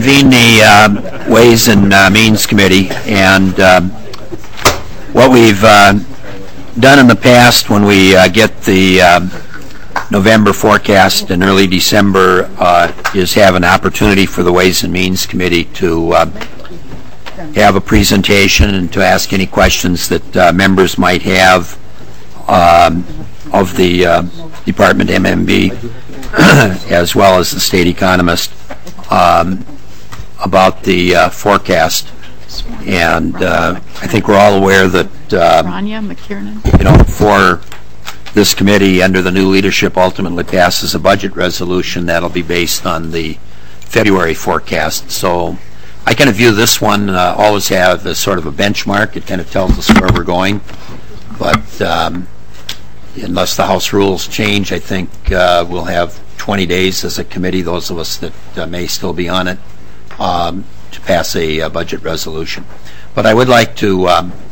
convene the Ways and Means Committee, and what we've done in the past when we get the November forecast in early December is have an opportunity for the Ways and Means Committee to have a presentation and to ask any questions that members might have of the Department MMB as well as the state economist about the forecast. And I think we're all aware that Rania McKiernan, for this committee under the new leadership ultimately passes a budget resolution that'll be based on the February forecast. So I kind of view this one always have as sort of a benchmark. It kind of tells us where we're going. But unless the House rules change, I think we'll have 20 days as a committee, those of us that may still be on it, to pass a budget resolution. But I would like to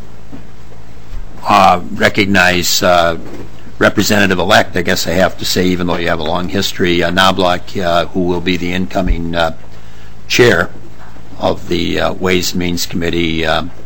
recognize Representative-elect, I guess I have to say, even though you have a long history, Knobloch, who will be the incoming chair of the Ways and Means Committee,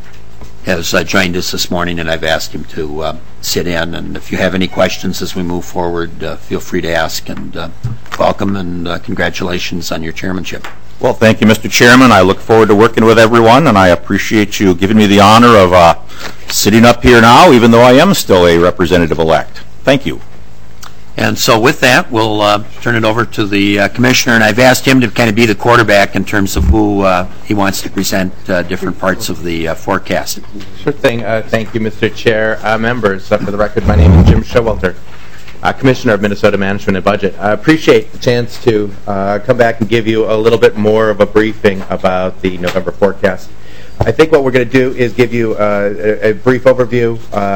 has joined us this morning, and I've asked him to sit in. And if you have any questions as we move forward, feel free to ask. And welcome and congratulations on your chairmanship. Well, thank you, Mr. Chairman. I look forward to working with everyone, and I appreciate you giving me the honor of sitting up here now, even though I am still a representative-elect. Thank you. And so with that, we'll turn it over to the commissioner, and I've asked him to kind of be the quarterback in terms of who he wants to present different parts of the forecast. Sure thing. Thank you, Mr. Chair. Members, for the record, my name is Jim Showalter, Commissioner of Minnesota Management and Budget. I appreciate the chance to come back and give you a little bit more of a briefing about the November forecast. I think what we're going to do is give you a brief overview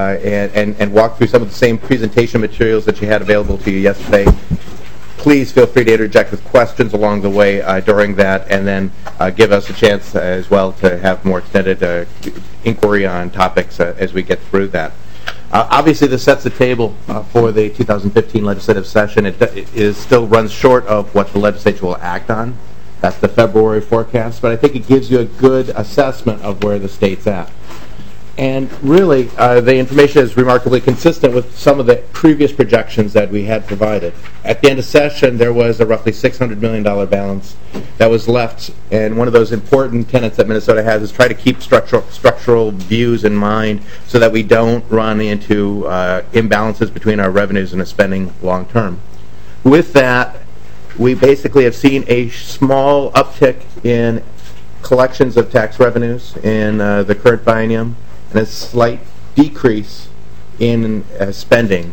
and walk through some of the same presentation materials that you had available to you yesterday. Please feel free to interject with questions along the way during that, and then give us a chance as well to have more extended inquiry on topics as we get through that. Obviously, this sets the table for the 2015 legislative session. It still runs short of what the legislature will act on. That's the February forecast, but I think it gives you a good assessment of where the state's at. And really, the information is remarkably consistent with some of the previous projections that we had provided. At the end of session, there was a roughly $600 million balance that was left, and one of those important tenets that Minnesota has is try to keep structural views in mind so that we don't run into imbalances between our revenues and our spending long term. With that, we basically have seen a small uptick in collections of tax revenues in the current biennium, and a slight decrease in spending,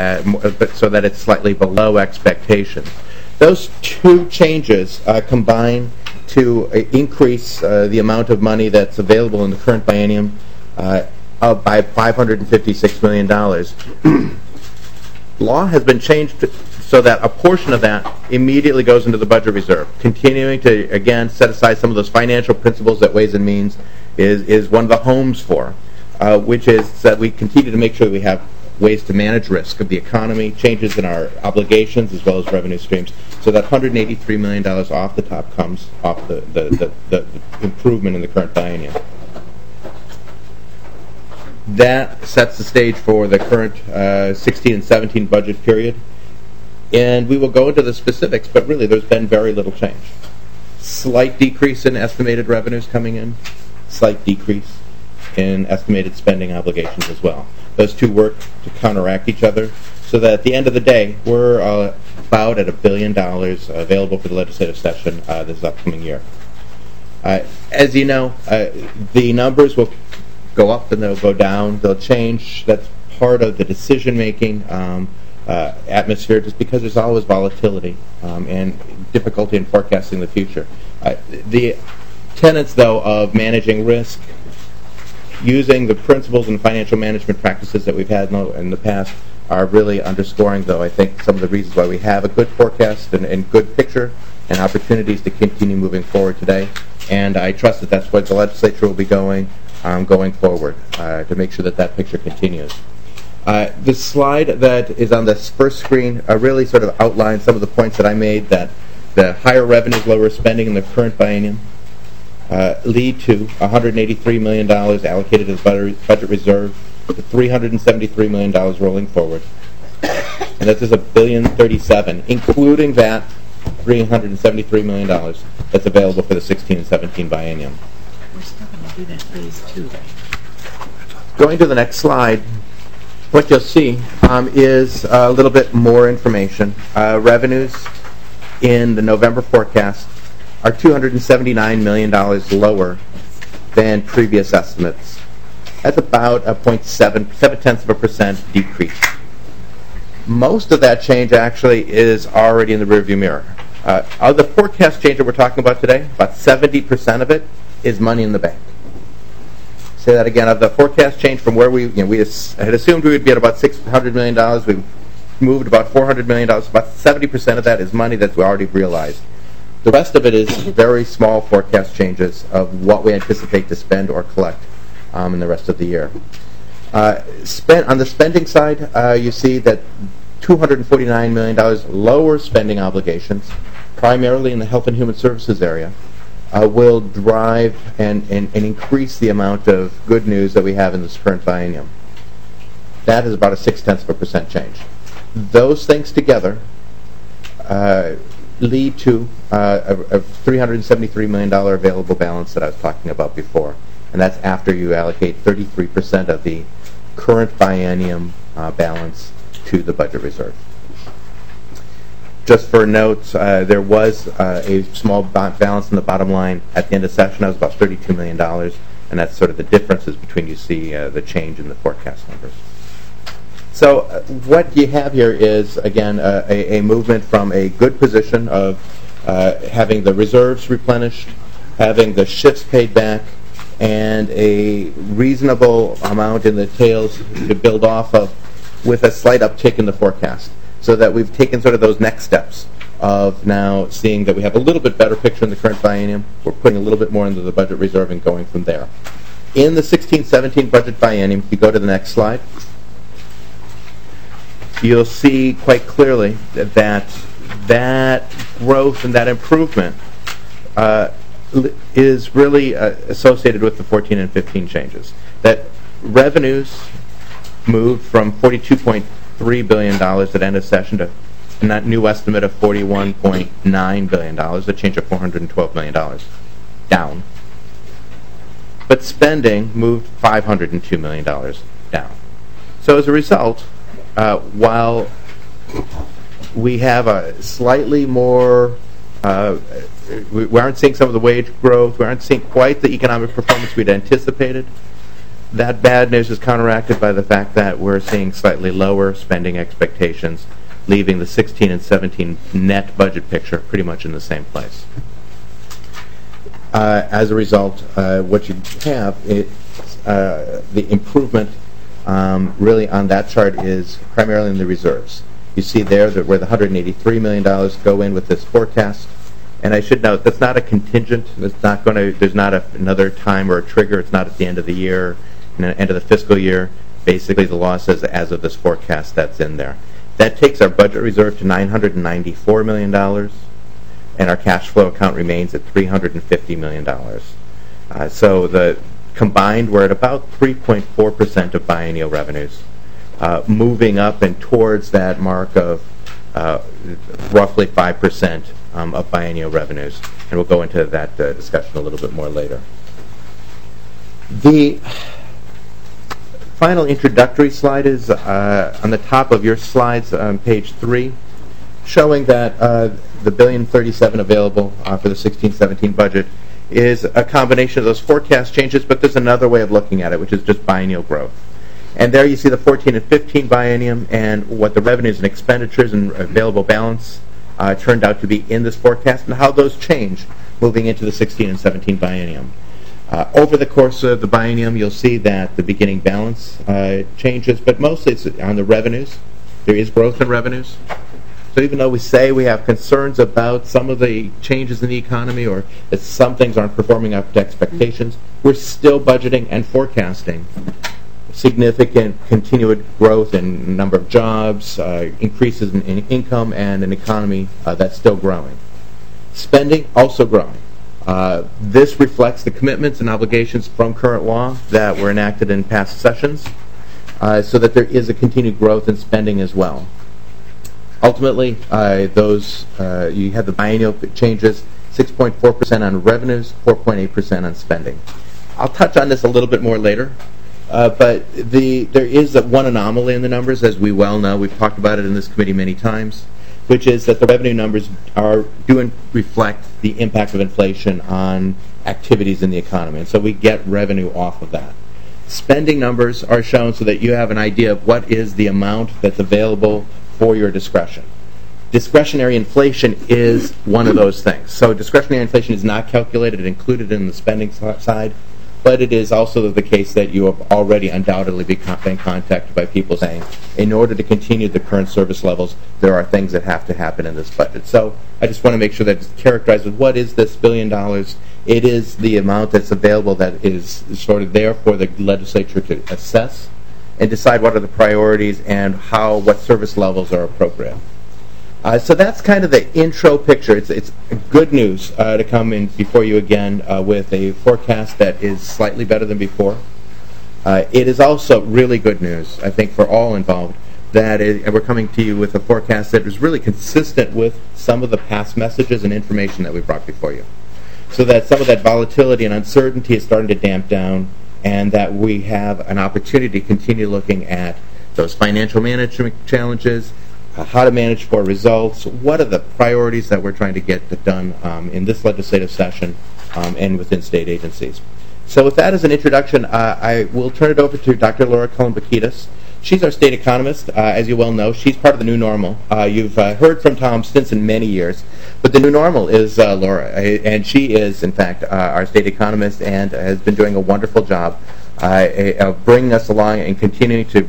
so that it's slightly below expectations. Those two changes combine to increase the amount of money that's available in the current biennium by $556 million. Law has been changed so that a portion of that immediately goes into the budget reserve, continuing to, again, set aside some of those financial principles that Ways and Means is one of the homes for, which is that we continue to make sure that we have ways to manage risk of the economy, changes in our obligations as well as revenue streams, so that $183 million off the top comes off the improvement in the current biennium. That sets the stage for the current 16 and 17 budget period. And we will go into the specifics, but really there's been very little change. Slight decrease in estimated revenues coming in, slight decrease in estimated spending obligations as well. Those two work to counteract each other, so that at the end of the day, we're about at $1 billion available for the legislative session this upcoming year. As you know, the numbers will go up and they'll go down, they'll change. That's part of the decision-making atmosphere, just because there's always volatility and difficulty in forecasting the future. The tenets, though, of managing risk, using the principles and financial management practices that we've had in the past, are really underscoring, though, I think, some of the reasons why we have a good forecast and good picture and opportunities to continue moving forward today. And I trust that that's where the legislature will be going forward to make sure that that picture continues. The slide that is on this first screen really sort of outlines some of the points that I made, that the higher revenues, lower spending in the current biennium lead to $183 million allocated to the budget reserve, to $373 million rolling forward. And this is $1.037 billion, including that $373 million that's available for the 16 and 17 biennium. We're still going to do that phase 2. Going to the next slide, what you'll see is a little bit more information. Revenues in the November forecast are $279 million lower than previous estimates. That's about a 0.7% decrease. Most of that change actually is already in the rearview mirror. Of the forecast change that we're talking about today, about 70% of it is money in the bank. Say that again. Of the forecast change from where we had assumed we would be at about $600 million, we've moved about $400 million. About 70% of that is money that's already realized. The rest of it is very small forecast changes of what we anticipate to spend or collect in the rest of the year. On the spending side, you see that $249 million lower spending obligations, primarily in the Health and Human Services area, will drive and increase the amount of good news that we have in this current biennium. That is about a 0.6% change. Those things together lead to a $373 million available balance that I was talking about before. And that's after you allocate 33% of the current biennium balance to the budget reserve. Just for notes, there was a small balance in the bottom line at the end of session. That was about $32 million, and that's sort of the differences between you see the change in the forecast numbers. So what you have here is, again, a movement from a good position of having the reserves replenished, having the shifts paid back, and a reasonable amount in the tails to build off of, with a slight uptick in the forecast, so that we've taken sort of those next steps of now seeing that we have a little bit better picture in the current biennium. We're putting a little bit more into the budget reserve and going from there. In the 16-17 budget biennium, if you go to the next slide, you'll see quite clearly that growth and that improvement is really associated with the 14 and 15 changes. That revenues moved from $42.3 billion at end of session to a new estimate of $41.9 billion, a change of $412 million down. But spending moved $502 million down. So as a result, while we have a slightly more, we aren't seeing some of the wage growth, we aren't seeing quite the economic performance we'd anticipated, that bad news is counteracted by the fact that we're seeing slightly lower spending expectations, leaving the 16 and 17 net budget picture pretty much in the same place. As a result, what you have is the improvement really on that chart is primarily in the reserves. You see there that where the $183 million go in with this forecast. And I should note, that's not a contingent. It's not going to. There's not another time or a trigger. It's not at the end of the year, end of the fiscal year. Basically, the law says as of this forecast, that's in there. That takes our budget reserve to $994 million, and our cash flow account remains at $350 million. So the combined, we're at about 3.4% of biennial revenues, moving up and towards that mark of roughly 5% of biennial revenues. And we'll go into that discussion a little bit more later. The final introductory slide is on the top of your slides on page 3, showing that the $1.037 billion available for the 16-17 budget is a combination of those forecast changes, but there's another way of looking at it, which is just biennial growth. And there you see the 14 and 15 biennium and what the revenues and expenditures and available balance turned out to be in this forecast, and how those change moving into the 16 and 17 biennium. Over the course of the biennium, you'll see that the beginning balance changes, but mostly it's on the revenues. There is growth in revenues. So even though we say we have concerns about some of the changes in the economy or that some things aren't performing up to expectations, we're still budgeting and forecasting significant continued growth in number of jobs, increases in income, and an economy that's still growing. Spending also growing. This reflects the commitments and obligations from current law that were enacted in past sessions, so that there is a continued growth in spending as well. Ultimately, you have the biennial changes, 6.4% on revenues, 4.8% on spending. I'll touch on this a little bit more later, but there is one anomaly in the numbers, as we well know. We've talked about it in this committee many times, which is that the revenue numbers do reflect the impact of inflation on activities in the economy, and so we get revenue off of that. Spending numbers are shown so that you have an idea of what is the amount that's available for your discretion. Discretionary inflation is one of those things. So discretionary inflation is not calculated and included in the spending side, but it is also the case that you have already undoubtedly been contacted by people saying, in order to continue the current service levels, there are things that have to happen in this budget. So I just want to make sure that it's characterized with what is this $1 billion. It is the amount that's available that is sort of there for the legislature to assess and decide what are the priorities and what service levels are appropriate. So that's kind of the intro picture. It's good news to come in before you again with a forecast that is slightly better than before. It is also really good news, I think, for all involved, that we're coming to you with a forecast that is really consistent with some of the past messages and information that we brought before you. So that some of that volatility and uncertainty is starting to damp down, and that we have an opportunity to continue looking at those financial management challenges, how to manage for results, what are the priorities that we're trying to get done in this legislative session and within state agencies. So with that as an introduction, I will turn it over to Dr. Laura Cullen-Bakidas. She's our state economist. As you well know, she's part of the new normal. You've heard from Tom Stinson many years, but the new normal is Laura, and she is, in fact, our state economist and has been doing a wonderful job of bringing us along and continuing to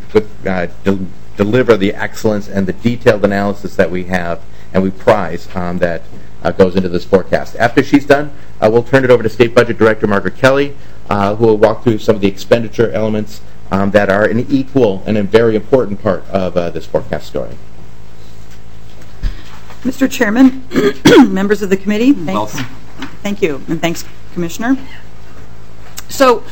deliver the excellence and the detailed analysis that we have and we prize that goes into this forecast. After she's done, we'll turn it over to State Budget Director Margaret Kelly, who will walk through some of the expenditure elements that are an equal and a very important part of this forecast story. Mr. Chairman, members of the committee, thanks. Welcome. Thank you, and thanks, Commissioner. So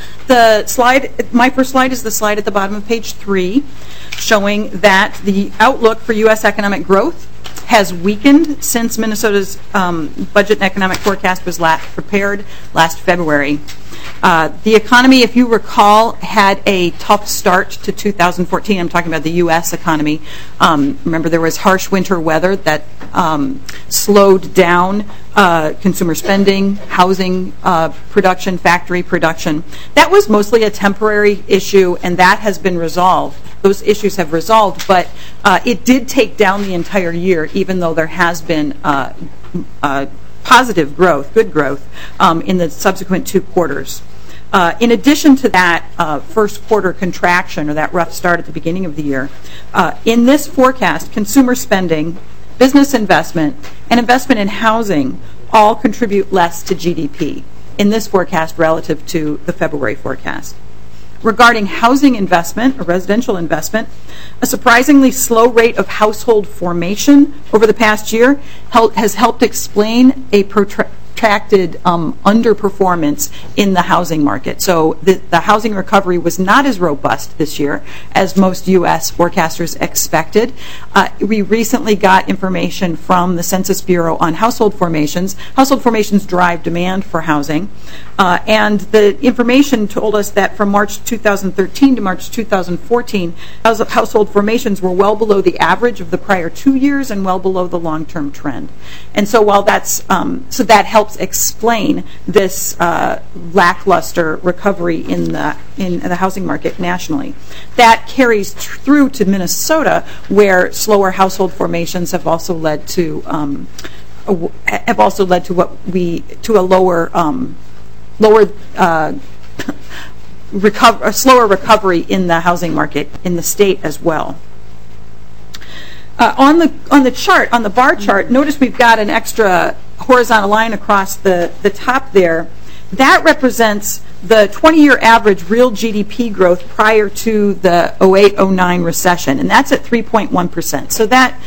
my first slide is the slide at the bottom of page 3, showing that the outlook for U.S. economic growth has weakened since Minnesota's budget and economic forecast was prepared last February. The economy, if you recall, had a tough start to 2014. I'm talking about the U.S. economy. Remember, there was harsh winter weather that slowed down consumer spending, housing production, factory production. That was mostly a temporary issue, and that has been resolved. Those issues have resolved, but it did take down the entire year, even though there has been positive growth, good growth, in the subsequent 2 quarters. In addition to that first quarter contraction, or that rough start at the beginning of the year, in this forecast, consumer spending, business investment, and investment in housing all contribute less to GDP in this forecast relative to the February forecast. Regarding housing investment, or residential investment, a surprisingly slow rate of household formation over the past year has helped explain a protracted underperformance in the housing market. So the housing recovery was not as robust this year as most U.S. forecasters expected. We recently got information from the Census Bureau on household formations. Household formations drive demand for housing. And the information told us that from March 2013 to March 2014, household formations were well below the average of the prior 2 years and well below the long-term trend. And so while that's so that helps explain this lackluster recovery in the housing market nationally. That carries through to Minnesota, where slower household formations have also led to a slower recovery in the housing market in the state as well. On the chart, on the bar chart, notice we've got an extra horizontal line across the top there. That represents the 20-year average real GDP growth prior to the 08-09 recession, and that's at 3.1%. So that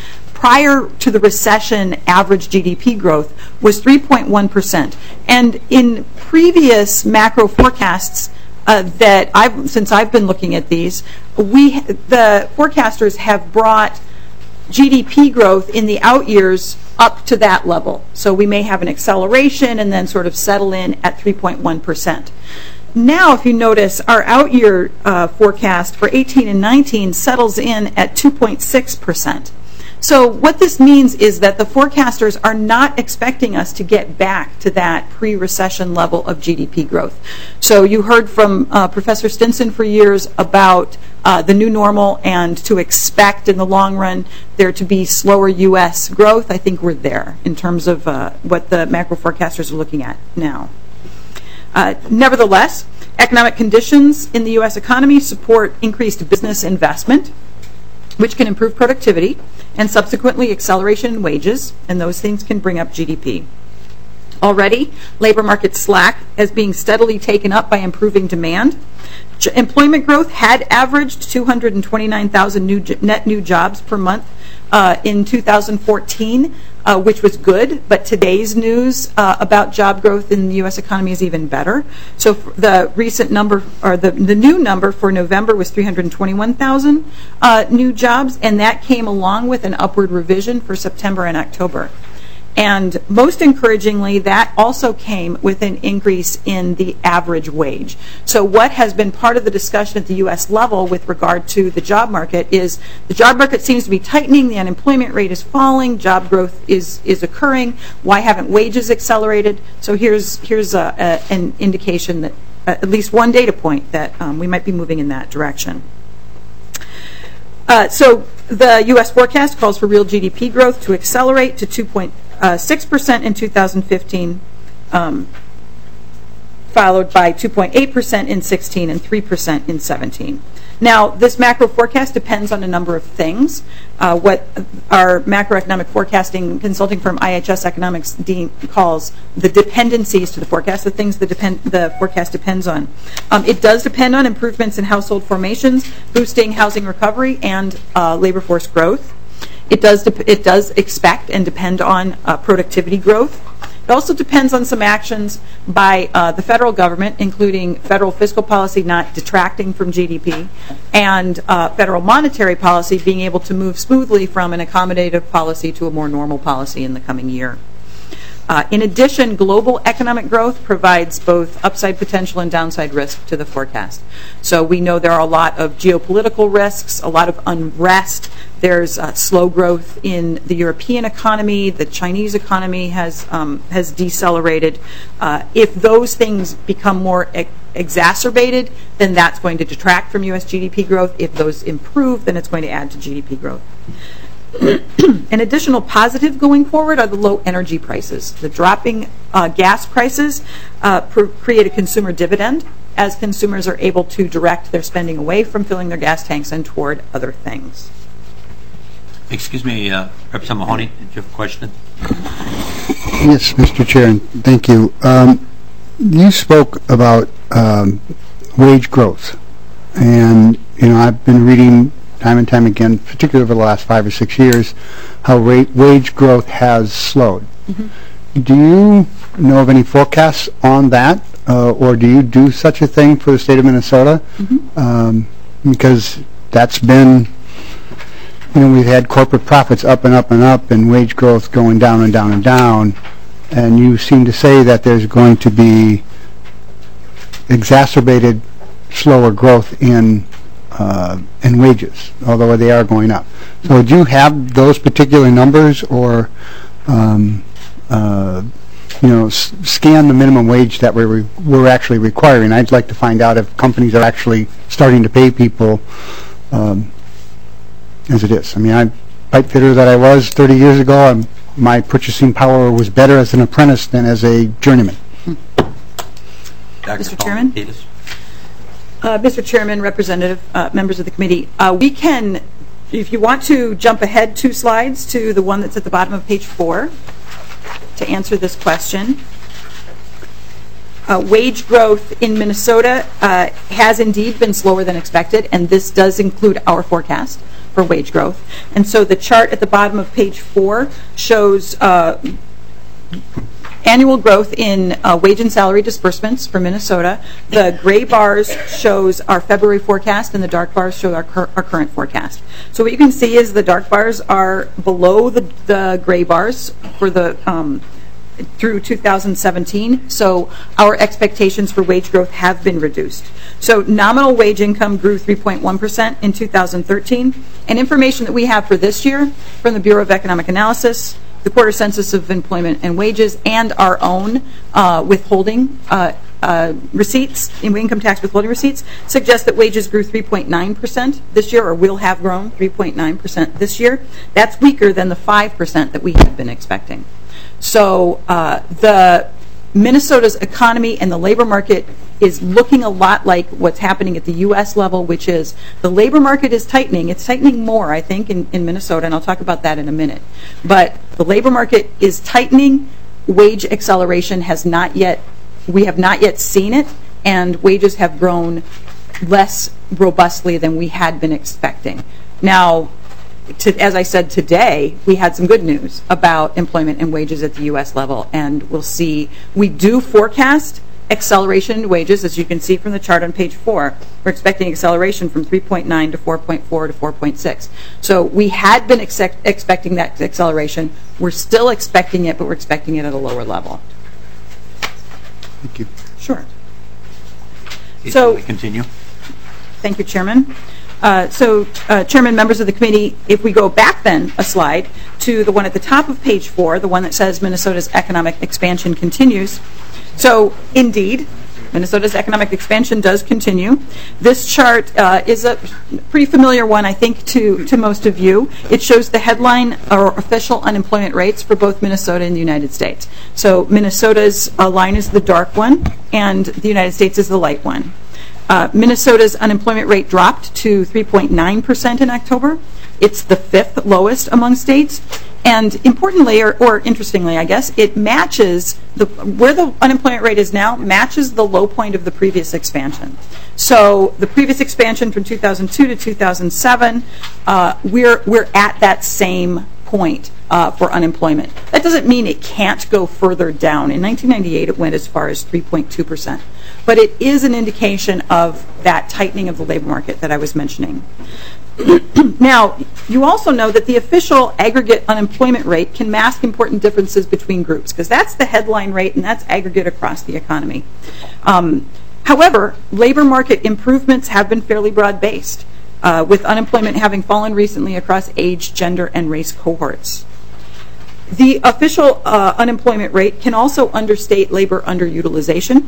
prior to the recession, average GDP growth was 3.1%. And in previous macro forecasts since I've been looking at these, the forecasters have brought GDP growth in the out years up to that level. So we may have an acceleration and then sort of settle in at 3.1%. Now, if you notice, our out year forecast for 18 and 19 settles in at 2.6%. So what this means is that the forecasters are not expecting us to get back to that pre-recession level of GDP growth. So you heard from Professor Stinson for years about the new normal and to expect in the long run there to be slower U.S. growth. I think we're there in terms of what the macro forecasters are looking at now. Nevertheless, economic conditions in the U.S. economy support increased business investment, which can improve productivity and subsequently acceleration in wages, and those things can bring up GDP. Already, labor market slack is being steadily taken up by improving demand. Employment growth had averaged 229,000 net new jobs per month in 2014, which was good, but today's news about job growth in the U.S. economy is even better. So the recent number, or the new number for November was 321,000 new jobs, and that came along with an upward revision for September and October. And most encouragingly, that also came with an increase in the average wage. So what has been part of the discussion at the U.S. level with regard to the job market is the job market seems to be tightening, the unemployment rate is falling, job growth is occurring. Why haven't wages accelerated? So here's an indication that at least one data point that we might be moving in that direction. So the U.S. forecast calls for real GDP growth to accelerate to 2.6% in 2015, followed by 2.8% in 16 and 3% in 17. Now, this macro forecast depends on a number of things. What our macroeconomic forecasting consulting firm IHS Economics calls the dependencies to the forecast, the things the forecast depends on. It does depend on improvements in household formations, boosting housing recovery, and labor force growth. It does expect and depend on productivity growth. It also depends on some actions by the federal government, including federal fiscal policy not detracting from GDP, and federal monetary policy being able to move smoothly from an accommodative policy to a more normal policy in the coming year. In addition, global economic growth provides both upside potential and downside risk to the forecast. So we know there are a lot of geopolitical risks, a lot of unrest. There's slow growth in the European economy. The Chinese economy has decelerated. If those things become more exacerbated, then that's going to detract from U.S. GDP growth. If those improve, then it's going to add to GDP growth. An additional positive going forward are the low energy prices. The dropping gas prices create a consumer dividend as consumers are able to direct their spending away from filling their gas tanks and toward other things. Excuse me, Representative Mahoney, did you have a question? Yes, Mr. Chair, and thank you. You spoke about wage growth, and I've been reading time and time again, particularly over the last 5 or 6 years, how wage growth has slowed. Mm-hmm. Do you know of any forecasts on that, or do you do such a thing for the state of Minnesota? Mm-hmm. Because that's been, we've had corporate profits up and up and up, and wage growth going down and down and down, and you seem to say that there's going to be exacerbated slower growth in wages, although they are going up. So do you have those particular numbers, or scan the minimum wage that we're actually requiring? I'd like to find out if companies are actually starting to pay people as it is. I mean, I'm pipe fitter that I was 30 years ago. My purchasing power was better as an apprentice than as a journeyman. Mr. Chairman? Mr. Chairman, Representative, members of the committee, we can, if you want to jump ahead 2 slides to the one that's at the bottom of page 4 to answer this question. Wage growth in Minnesota has indeed been slower than expected, and this does include our forecast. for wage growth. And so the chart at the bottom of page 4 shows annual growth in wage and salary disbursements for Minnesota. The gray bars shows our February forecast, and the dark bars show our current forecast. So what you can see is the dark bars are below the gray bars for the through 2017. So our expectations for wage growth have been reduced. So nominal wage income grew 3.1% in 2013. And information that we have for this year from the Bureau of Economic Analysis, the quarter census of employment and wages, and our own withholding receipts, income tax withholding receipts, suggest that wages grew 3.9% this year, or will have grown 3.9% this year. That's weaker than the 5% that we had been expecting. So the Minnesota's economy and the labor market is looking a lot like what's happening at the U.S. level, which is the labor market is tightening. It's tightening more, I think, in Minnesota, and I'll talk about that in a minute. But the labor market is tightening. Wage acceleration has not yet, we have not yet seen it, and wages have grown less robustly than we had been expecting. Now, as I said today, we had some good news about employment and wages at the U.S. level, and we'll see. We do forecast acceleration in wages, as you can see from the chart on page 4. We're expecting acceleration from 3.9 to 4.4 to 4.6. So we had been expecting that acceleration. We're still expecting it, but we're expecting it at a lower level. Thank you. Sure. So, continue. Thank you, Chairman. Chairman, members of the committee, if we go back then a slide to the one at the top of page 4, the one that says Minnesota's economic expansion continues. So, indeed, Minnesota's economic expansion does continue. This chart is a pretty familiar one, I think, to most of you. It shows the headline or official unemployment rates for both Minnesota and the United States. So Minnesota's line is the dark one, and the United States is the light one. Minnesota's unemployment rate dropped to 3.9% in October. It's the 5th lowest among states. And importantly, or interestingly, I guess, it matches, where the unemployment rate is now, matches the low point of the previous expansion. So the previous expansion from 2002 to 2007, we're at that same point for unemployment. That doesn't mean it can't go further down. In 1998, it went as far as 3.2%. But it is an indication of that tightening of the labor market that I was mentioning. Now, you also know that the official aggregate unemployment rate can mask important differences between groups, because that's the headline rate and that's aggregate across the economy. However, labor market improvements have been fairly broad-based, with unemployment having fallen recently across age, gender, and race cohorts. The official unemployment rate can also understate labor underutilization,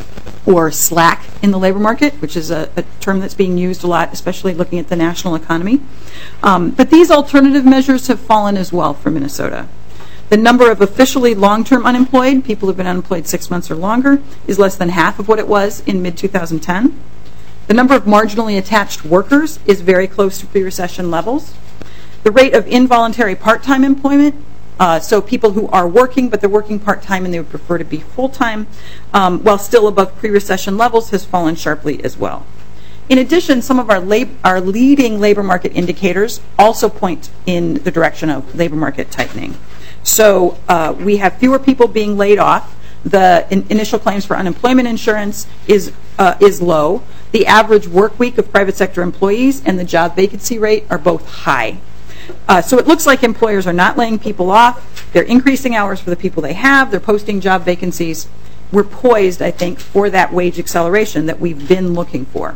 or slack in the labor market, which is a term that's being used a lot, especially looking at the national economy. But these alternative measures have fallen as well for Minnesota. The number of officially long-term unemployed, people who have been unemployed 6 months or longer, is less than half of what it was in mid-2010. The number of marginally attached workers is very close to pre-recession levels. The rate of involuntary part-time employment, so people who are working, but they're working part-time and they would prefer to be full-time, while still above pre-recession levels, has fallen sharply as well. In addition, some of our leading labor market indicators also point in the direction of labor market tightening. So we have fewer people being laid off. The initial claims for unemployment insurance is low. The average work week of private sector employees and the job vacancy rate are both high. So it looks like employers are not laying people off. They're increasing hours for the people they have. They're posting job vacancies. We're poised, I think, for that wage acceleration that we've been looking for.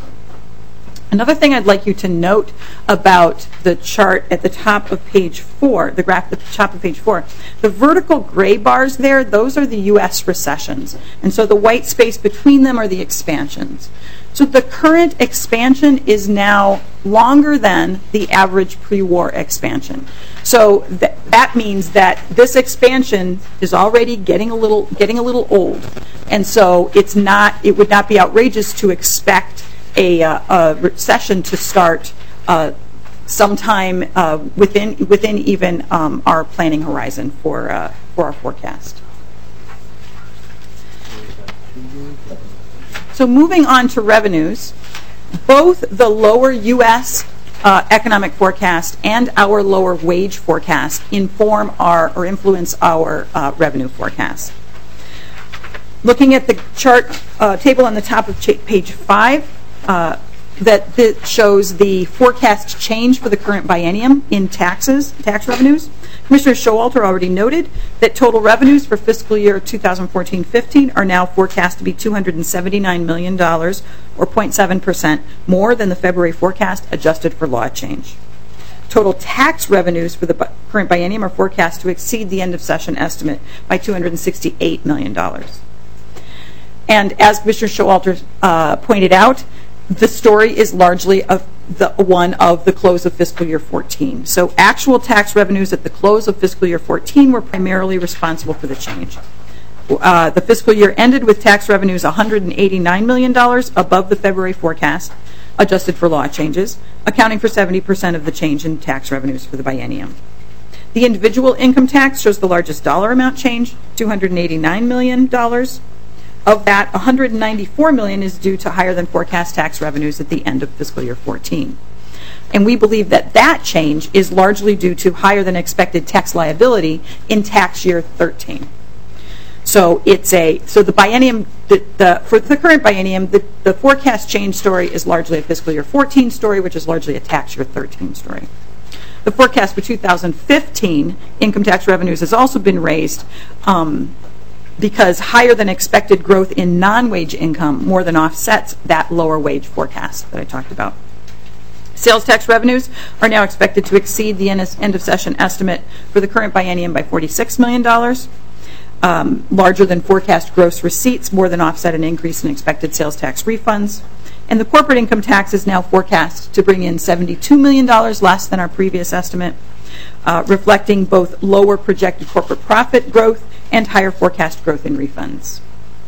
Another thing I'd like you to note about the chart at the top of page 4, the graph at the top of page 4, the vertical gray bars there, those are the U.S. recessions. And so the white space between them are the expansions. So the current expansion is now longer than the average pre-war expansion. So that means that this expansion is already getting a little old. And so it would not be outrageous to expect a recession to start sometime within even our planning horizon for our forecast. So moving on to revenues, both the lower U.S. economic forecast and our lower wage forecast inform or influence our revenue forecast. Looking at the chart table on the top of page 5, that shows the forecast change for the current biennium in tax revenues. Commissioner Showalter already noted that total revenues for fiscal year 2014-15 are now forecast to be $279 million, or 0.7% more than the February forecast adjusted for law change. Total tax revenues for the current biennium are forecast to exceed the end of session estimate by $268 million. And as Commissioner Showalter pointed out, the story is largely one of the close of fiscal year 14. So actual tax revenues at the close of fiscal year 14 were primarily responsible for the change. The fiscal year ended with tax revenues $189 million above the February forecast, adjusted for law changes, accounting for 70% of the change in tax revenues for the biennium. The individual income tax shows the largest dollar amount change, $289 million. Of that, $194 million is due to higher than forecast tax revenues at the end of fiscal year 14. And we believe that that change is largely due to higher than expected tax liability in tax year 13. So the biennium, for the current biennium, the forecast change story is largely a fiscal year 14 story, which is largely a tax year 13 story. The forecast for 2015 income tax revenues has also been raised because higher than expected growth in non-wage income more than offsets that lower wage forecast that I talked about. Sales tax revenues are now expected to exceed the end of session estimate for the current biennium by $46 million. Larger than forecast gross receipts more than offset an increase in expected sales tax refunds. And the corporate income tax is now forecast to bring in $72 million less than our previous estimate, reflecting both lower projected corporate profit growth and higher forecast growth in refunds.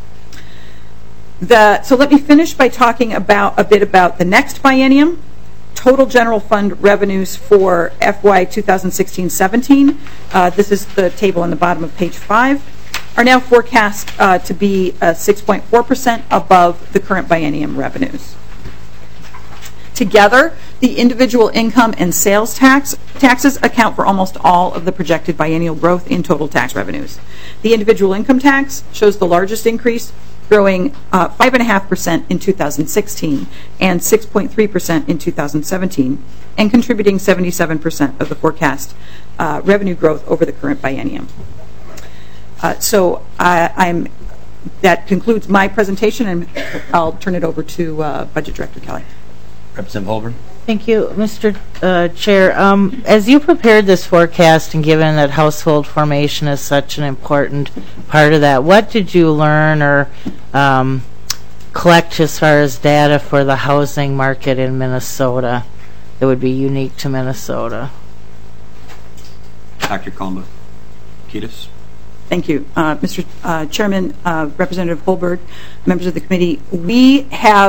So let me finish by talking a bit about the next biennium. Total general fund revenues for FY 2016-17, this is the table on the bottom of page 5, are now forecast to be 6.4% above the current biennium revenues. Together, the individual income and sales taxes account for almost all of the projected biennial growth in total tax revenues. The individual income tax shows the largest increase, growing 5.5% in 2016 and 6.3% in 2017, and contributing 77% of the forecast revenue growth over the current biennium. That concludes my presentation, and I'll turn it over to Budget Director Kelly. Representative Holborn. Thank you, Mr. Chair. As you prepared this forecast, and given that household formation is such an important part of that, what did you learn or collect as far as data for the housing market in Minnesota that would be unique to Minnesota? Dr. Kolma-Kiedis. Thank you. Mr. Chairman, Representative Holberg, members of the committee, we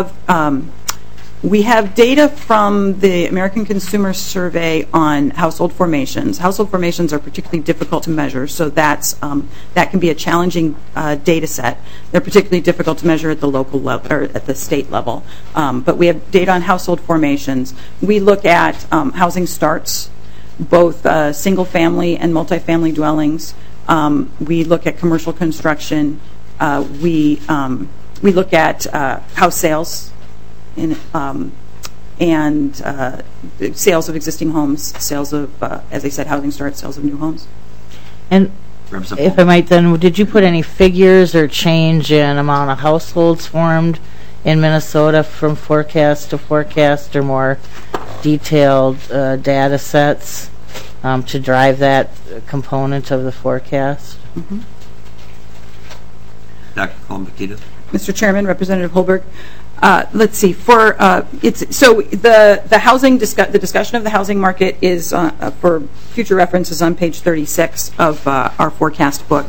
have data from the American Consumer Survey on household formations. Household formations are particularly difficult to measure, so that can be a challenging data set. They're particularly difficult to measure at the local level or at the state level. But we have data on household formations. We look at housing starts, both single-family and multifamily dwellings. We look at commercial construction. We look at house sales. And sales of existing homes, sales of, as I said, housing starts, sales of new homes. And if I might then, did you put any figures or change in amount of households formed in Minnesota from forecast to forecast, or more detailed data sets to drive that component of the forecast? Mm-hmm. Dr. Kolma-Kiedis. Mr. Chairman, Representative Holberg. Let's see. The housing the discussion of the housing market is for future reference is on page 36 of our forecast book.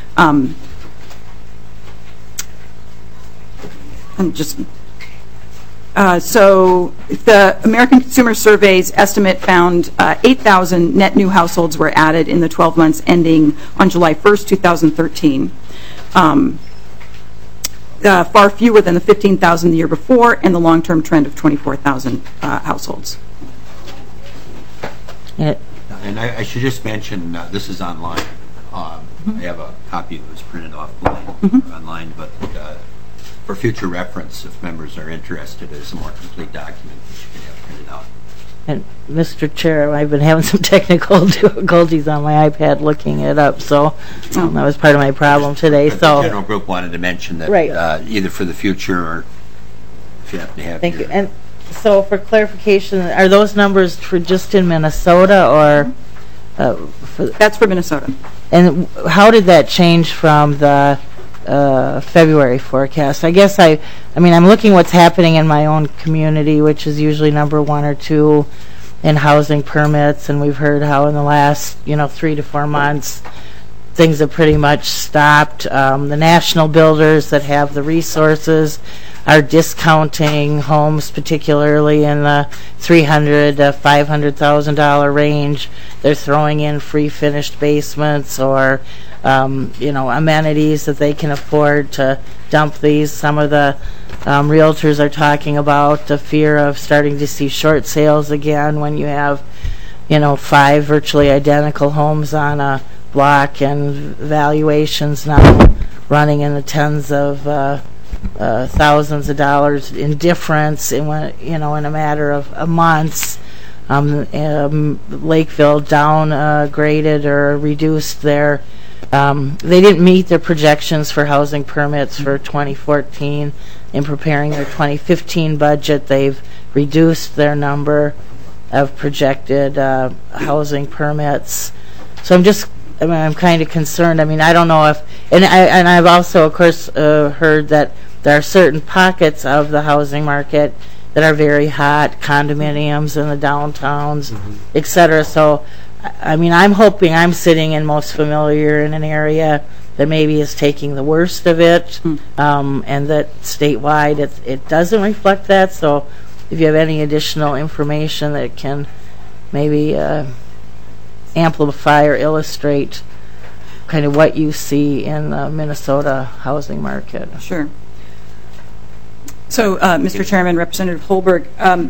So the American Consumer Survey's estimate found 8,000 net new households were added in the 12 months ending on July 1st, 2013. Far fewer than the 15,000 the year before, and the long-term trend of 24,000 households. And I should just mention, this is online. I have a copy that was printed off online, but for future reference, if members are interested, it's a more complete document that you can have printed out. And Mr. Chair, I've been having some technical difficulties on my iPad looking it up, so that was part of my problem today. But So the general group wanted to mention that Right. Either for the future or if you happen to have thank you. your- And so for clarification, are those numbers for just in Minnesota or for? That's for Minnesota. And how did that change from the February forecast? I guess I mean, I'm looking what's happening in my own community, which is usually number 1 or 2 in housing permits, and we've heard how in the last, 3 to 4 months, things have pretty much stopped. The national builders that have the resources are discounting homes, particularly in the $300,000 to $500,000 range. They're throwing in free finished basements or amenities that they can afford to dump these. Some of the realtors are talking about the fear of starting to see short sales again when you have 5 virtually identical homes on a block and valuations now running in the tens of thousands of dollars in difference in a matter of months. Lakeville downgraded or reduced their they didn't meet their projections for housing permits for 2014. In preparing their 2015 budget, they've reduced their number of projected housing permits. So I'm kind of concerned. I mean, I don't know if, and I've also, of course, heard that there are certain pockets of the housing market that are very hot, condominiums in the downtowns, et cetera. So, I mean, I'm hoping I'm sitting in most familiar in an area that maybe is taking the worst of it, and that statewide it doesn't reflect that. So, if you have any additional information that can maybe amplify or illustrate kind of what you see in the Minnesota housing market. Sure. So, Mr. Chairman, Representative Holberg,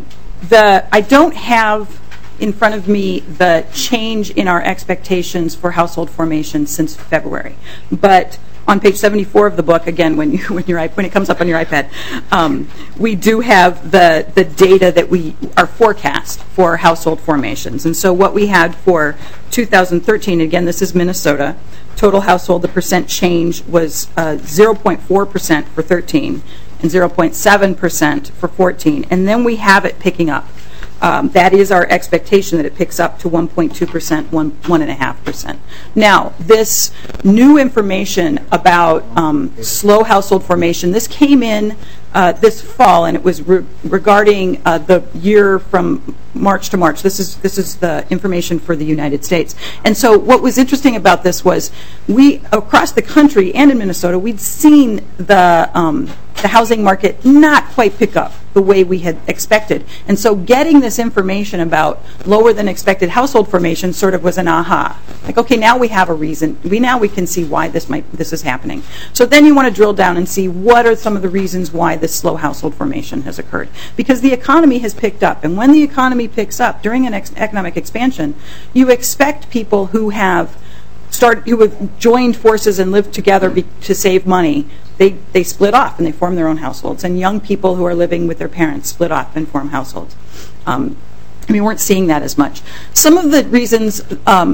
I don't have in front of me the change in our expectations for household formation since February, but on page 74 of the book, again, when it comes up on your iPad, we do have the data that our forecast for household formations. And so what we had for 2013, again, this is Minnesota, total household, the percent change was 0.4% for 13 and 0.7% for 14. And then we have it picking up. That is our expectation, that it picks up to 1.2%, 1.5%. Now, this new information about slow household formation, this came in this fall, and it was regarding the year from March to March. This is the information for the United States. And so what was interesting about this was we, across the country and in Minnesota, we'd seen the housing market not quite pick up the way we had expected. And so getting this information about lower than expected household formation sort of was an aha. Like, okay, now we have a reason. Now we can see why this is happening. So then you want to drill down and see what are some of the reasons why this slow household formation has occurred. Because the economy has picked up. And when the economy picks up during an economic expansion, you expect people who have joined forces and lived together to save money, they split off and they form their own households. And young people who are living with their parents split off and form households. We weren't seeing that as much. Some of the reasons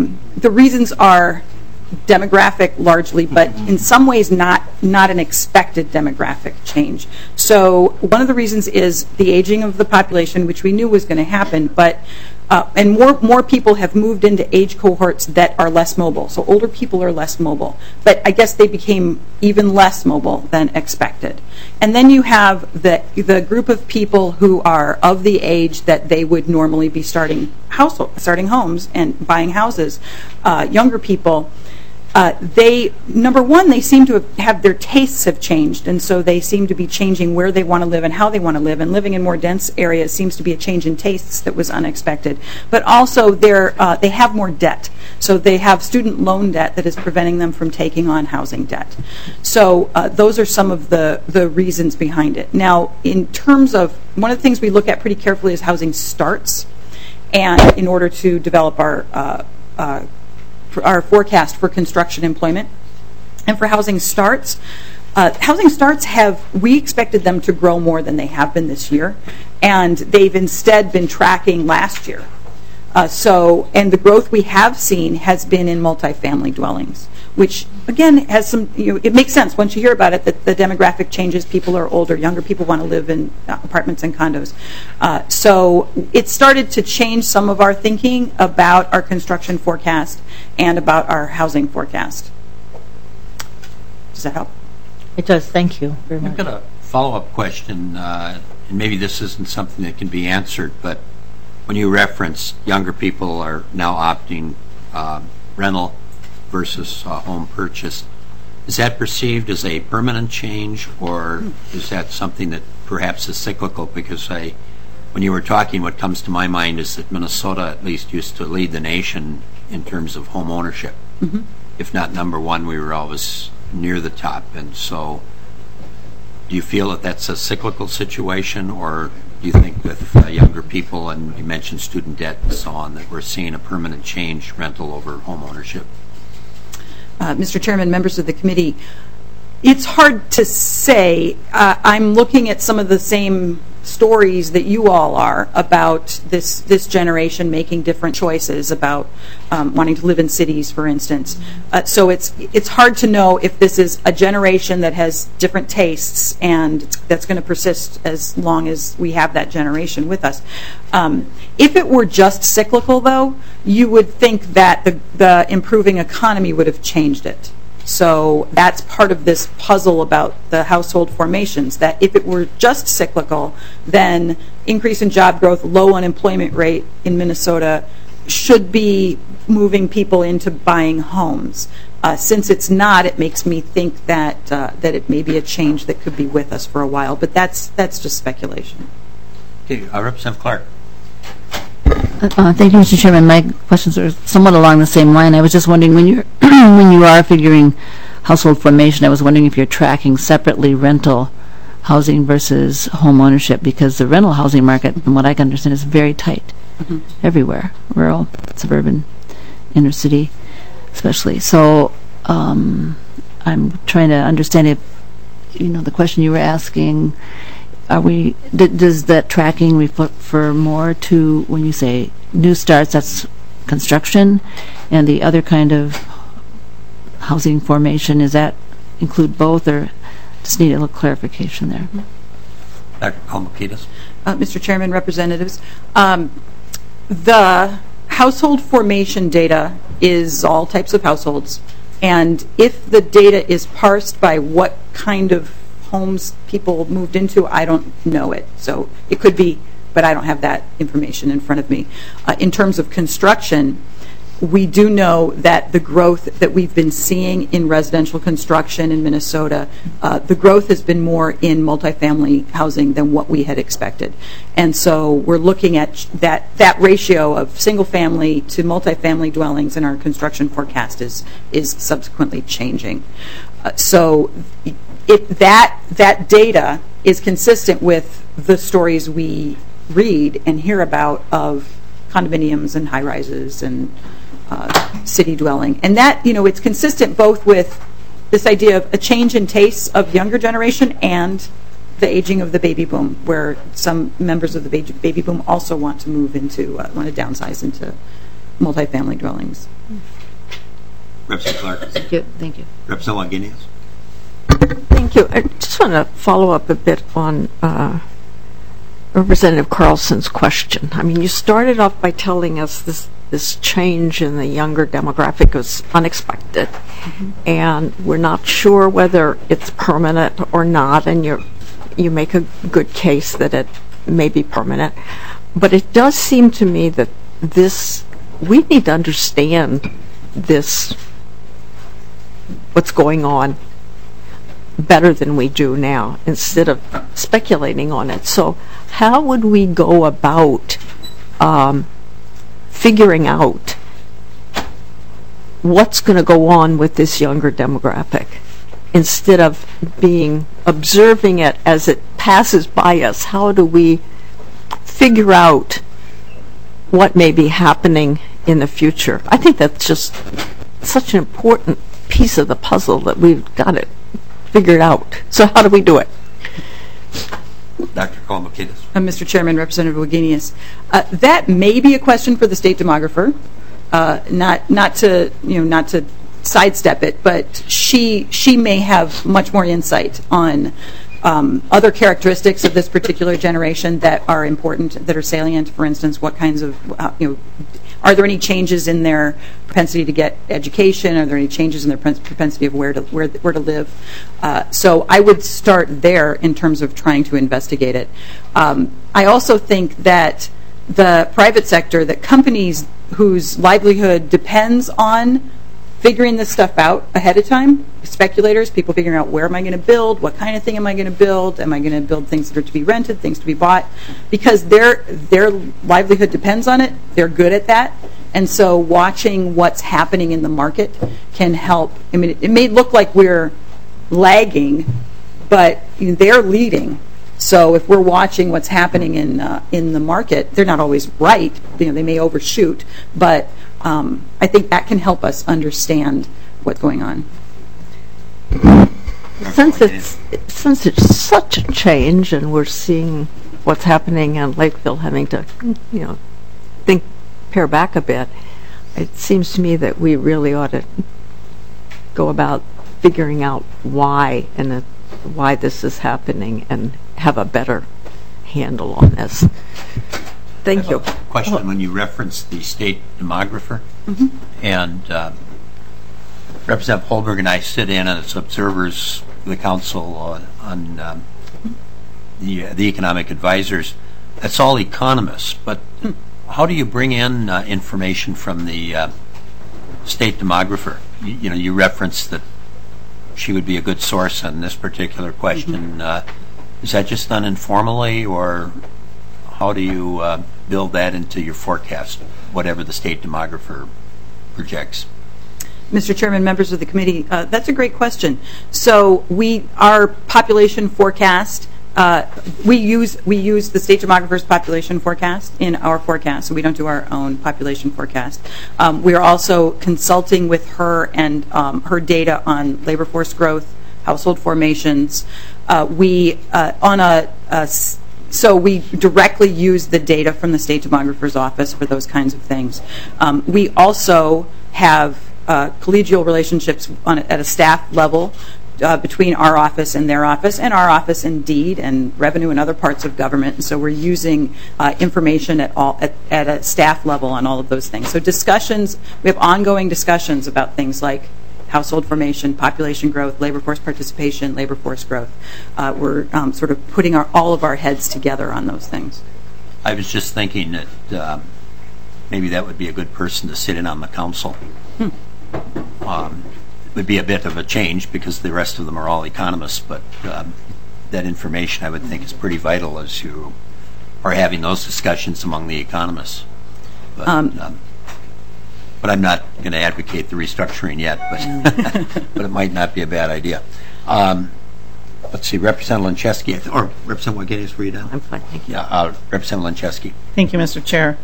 are demographic largely, but in some ways not an expected demographic change. So one of the reasons is the aging of the population, which we knew was going to happen, but and more people have moved into age cohorts that are less mobile. So older people are less mobile, but I guess they became even less mobile than expected. And then you have the group of people who are of the age that they would normally be starting homes and buying houses. Younger people. Number one, they seem to have their tastes have changed, and so they seem to be changing where they want to live and how they want to live. And living in more dense areas seems to be a change in tastes that was unexpected. But also, they have more debt, so they have student loan debt that is preventing them from taking on housing debt. So those are some of the reasons behind it. Now, in terms of one of the things we look at pretty carefully is housing starts. and in order to develop our forecast for construction employment. And for housing starts, we expected them to grow more than they have been this year, and they've instead been tracking last year. And the growth we have seen has been in multifamily dwellings, which again has some, it makes sense once you hear about it that the demographic changes. People are older, younger people want to live in apartments and condos. So it started to change some of our thinking about our construction forecast and about our housing forecast. Does that help? It does. Thank you very much. I've got a follow-up question, and maybe this isn't something that can be answered, but when you reference younger people are now opting rental versus home purchase, is that perceived as a permanent change, or is that something that perhaps is cyclical? Because when you were talking, what comes to my mind is that Minnesota at least used to lead the nation in terms of home ownership. Mm-hmm. If not number one, we were always near the top. And so do you feel that that's a cyclical situation, or do you think with younger people, and you mentioned student debt and so on, that we're seeing a permanent change, rental over home ownership? Mr. Chairman, members of the committee, it's hard to say. I'm looking at some of the same stories that you all are about this generation making different choices about wanting to live in cities, for instance. So it's hard to know if this is a generation that has different tastes and that's going to persist as long as we have that generation with us. If it were just cyclical, though, you would think that the improving economy would have changed it. So that's part of this puzzle about the household formations, that if it were just cyclical, then increase in job growth, low unemployment rate in Minnesota should be moving people into buying homes. Since it's not, it makes me think that it may be a change that could be with us for a while, but that's just speculation. Okay, Representative Clark. Thank you, Mr. Chairman. My questions are somewhat along the same line. I was just wondering, when you're when you are figuring household formation, I was wondering if you're tracking separately rental housing versus home ownership, because the rental housing market, from what I can understand, is very tight everywhere, rural, suburban, inner city, especially. So I'm trying to understand if, the question you were asking, does that tracking refer more to, when you say new starts, that's construction, and the other kind of housing formation, does that include both, or just need a little clarification there? Dr. Kalmakidis. Mr. Chairman, representatives, the household formation data is all types of households, and if the data is parsed by what kind of homes people moved into, I don't know it. So it could be, but I don't have that information in front of me. In terms of construction, we do know that the growth that we've been seeing in residential construction in Minnesota, the growth has been more in multifamily housing than what we had expected. And so we're looking at that ratio of single family to multifamily dwellings in our construction forecast is subsequently changing. So if that data is consistent with the stories we read and hear about of condominiums and high-rises and city dwelling. And that, it's consistent both with this idea of a change in tastes of younger generation and the aging of the baby boom, where some members of the baby boom also want to move into, want to downsize into multifamily dwellings. Representative Clark. Thank you. Representative Wagenius. Thank you. I just want to follow up a bit on Representative Carlson's question. I mean, you started off by telling us this change in the younger demographic was unexpected, and we're not sure whether it's permanent or not, and you make a good case that it may be permanent. But it does seem to me that we need to understand what's going on better than we do now, instead of speculating on it. So how would we go about figuring out what's going to go on with this younger demographic, instead of observing it as it passes by us? How do we figure out what may be happening in the future. I think that's just such an important piece of the puzzle that we've got it figured out. So how do we do it? Dr. Kolmakidis. Mr. Chairman, Representative Wagenius, that may be a question for the state demographer. Not to sidestep it, but she may have much more insight on other characteristics of this particular generation that are important, that are salient. For instance, what kinds of are there any changes in their propensity to get education? Are there any changes in their propensity of where to live? So I would start there in terms of trying to investigate it. I also think that the private sector, that companies whose livelihood depends on figuring this stuff out ahead of time, speculators, people figuring out where am I going to build, what kind of thing am I going to build, am I going to build things that are to be rented, things to be bought, because their livelihood depends on it, they're good at that, and so watching what's happening in the market can help. I mean, it may look like we're lagging, but they're leading. So if we're watching what's happening in the market, they're not always right, they may overshoot, but I think that can help us understand what's going on. Since it's such a change, and we're seeing what's happening in Lakeville, having to pare back a bit, it seems to me that we really ought to go about figuring out why this is happening and have a better handle on this. Thank you. Question: when you reference the state demographer, and Representative Holberg and I sit in as observers of the council on the economic advisors, that's all economists, but how do you bring in information from the state demographer? You referenced that she would be a good source on this particular question. Is that just done informally, or how do you build that into your forecast, whatever the state demographer projects? Mr. Chairman, members of the committee, that's a great question. So our population forecast, we use the state demographer's population forecast in our forecast, so we don't do our own population forecast. We are also consulting with her and her data on labor force growth, household formations. So we directly use the data from the state demographer's office for those kinds of things. We also have collegial relationships at a staff level between our office and their office, and our office indeed, and revenue and other parts of government. And so we're using information at a staff level on all of those things. So discussions, we have ongoing discussions about things like household formation, population growth, labor force participation, labor force growth. We're sort of putting all of our heads together on those things. I was just thinking that maybe that would be a good person to sit in on the council. It would be a bit of a change because the rest of them are all economists, but that information I would think is pretty vital as you are having those discussions among the economists. But I'm not going to advocate the restructuring yet, but it might not be a bad idea. Let's see, Representative Lencheski, or Representative Wagenius, were you down? I'm fine, thank you. Yeah, Representative Lencheski. Thank you, Mr. Chair.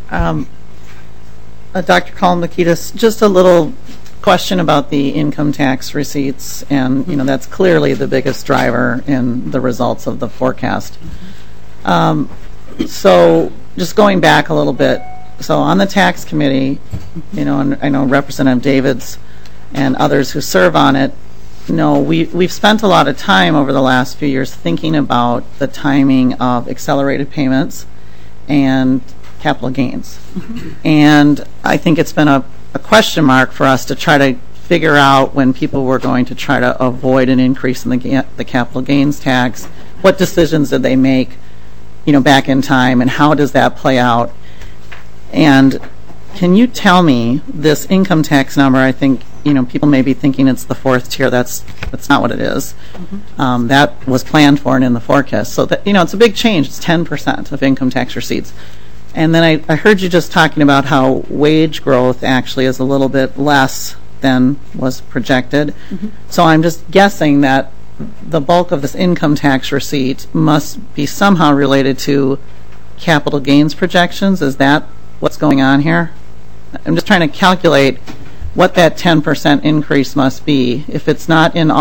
Dr. Kolmakidis, just a little question about the income tax receipts, and that's clearly the biggest driver in the results of the forecast. So just going back a little bit, so on the tax committee, and I know Representative Davids and others who serve on it, we've spent a lot of time over the last few years thinking about the timing of accelerated payments and capital gains. And I think it's been a question mark for us to try to figure out when people were going to try to avoid an increase in the capital gains tax. What decisions did they make, back in time, and how does that play out? And can you tell me this income tax number? I think people may be thinking it's the fourth tier. That's not what it is. That was planned for and in the forecast. So that it's a big change. It's 10% of income tax receipts. And then I heard you just talking about how wage growth actually is a little bit less than was projected. So I'm just guessing that the bulk of this income tax receipt must be somehow related to capital gains projections. Is that what's going on here. I'm just trying to calculate what that 10% increase must be. If it's not in,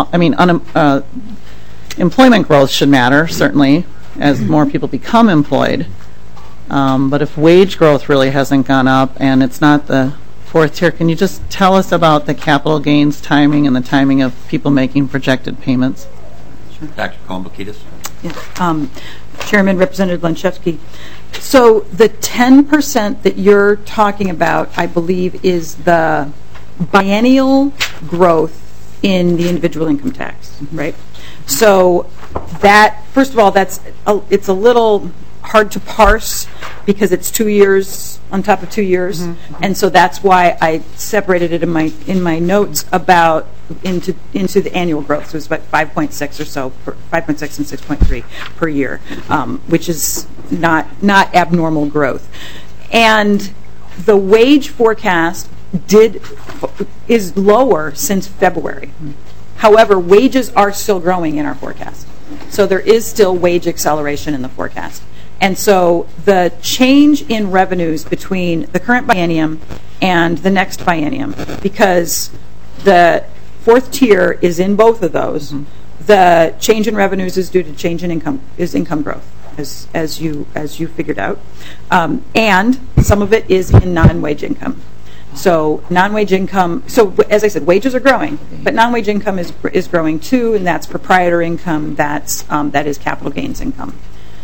employment growth should matter, certainly, as more people become employed. But if wage growth really hasn't gone up and it's not the fourth tier, can you just tell us about the capital gains timing and the timing of people making projected payments? Sure. Dr. Kombukitis. Yes. Chairman, Representative Blanchewski. So the 10% that you're talking about, I believe, is the biennial growth in the individual income tax, right? So that, first of all, it's a little hard to parse because it's 2 years on top of 2 years, and so that's why I separated it in my notes about into the annual growth. So it's about 5.6 or so, 5.6 and 6.3 per year, which is not abnormal growth. And the wage forecast is lower since February. However, wages are still growing in our forecast. So there is still wage acceleration in the forecast. And so the change in revenues between the current biennium and the next biennium, because the fourth tier is in both of those, the change in revenues is due to change in income growth, as you figured out. And some of it is in non-wage income. So non-wage income, so as I said, wages are growing, but non-wage income is growing too, and that's proprietor income, that is capital gains income.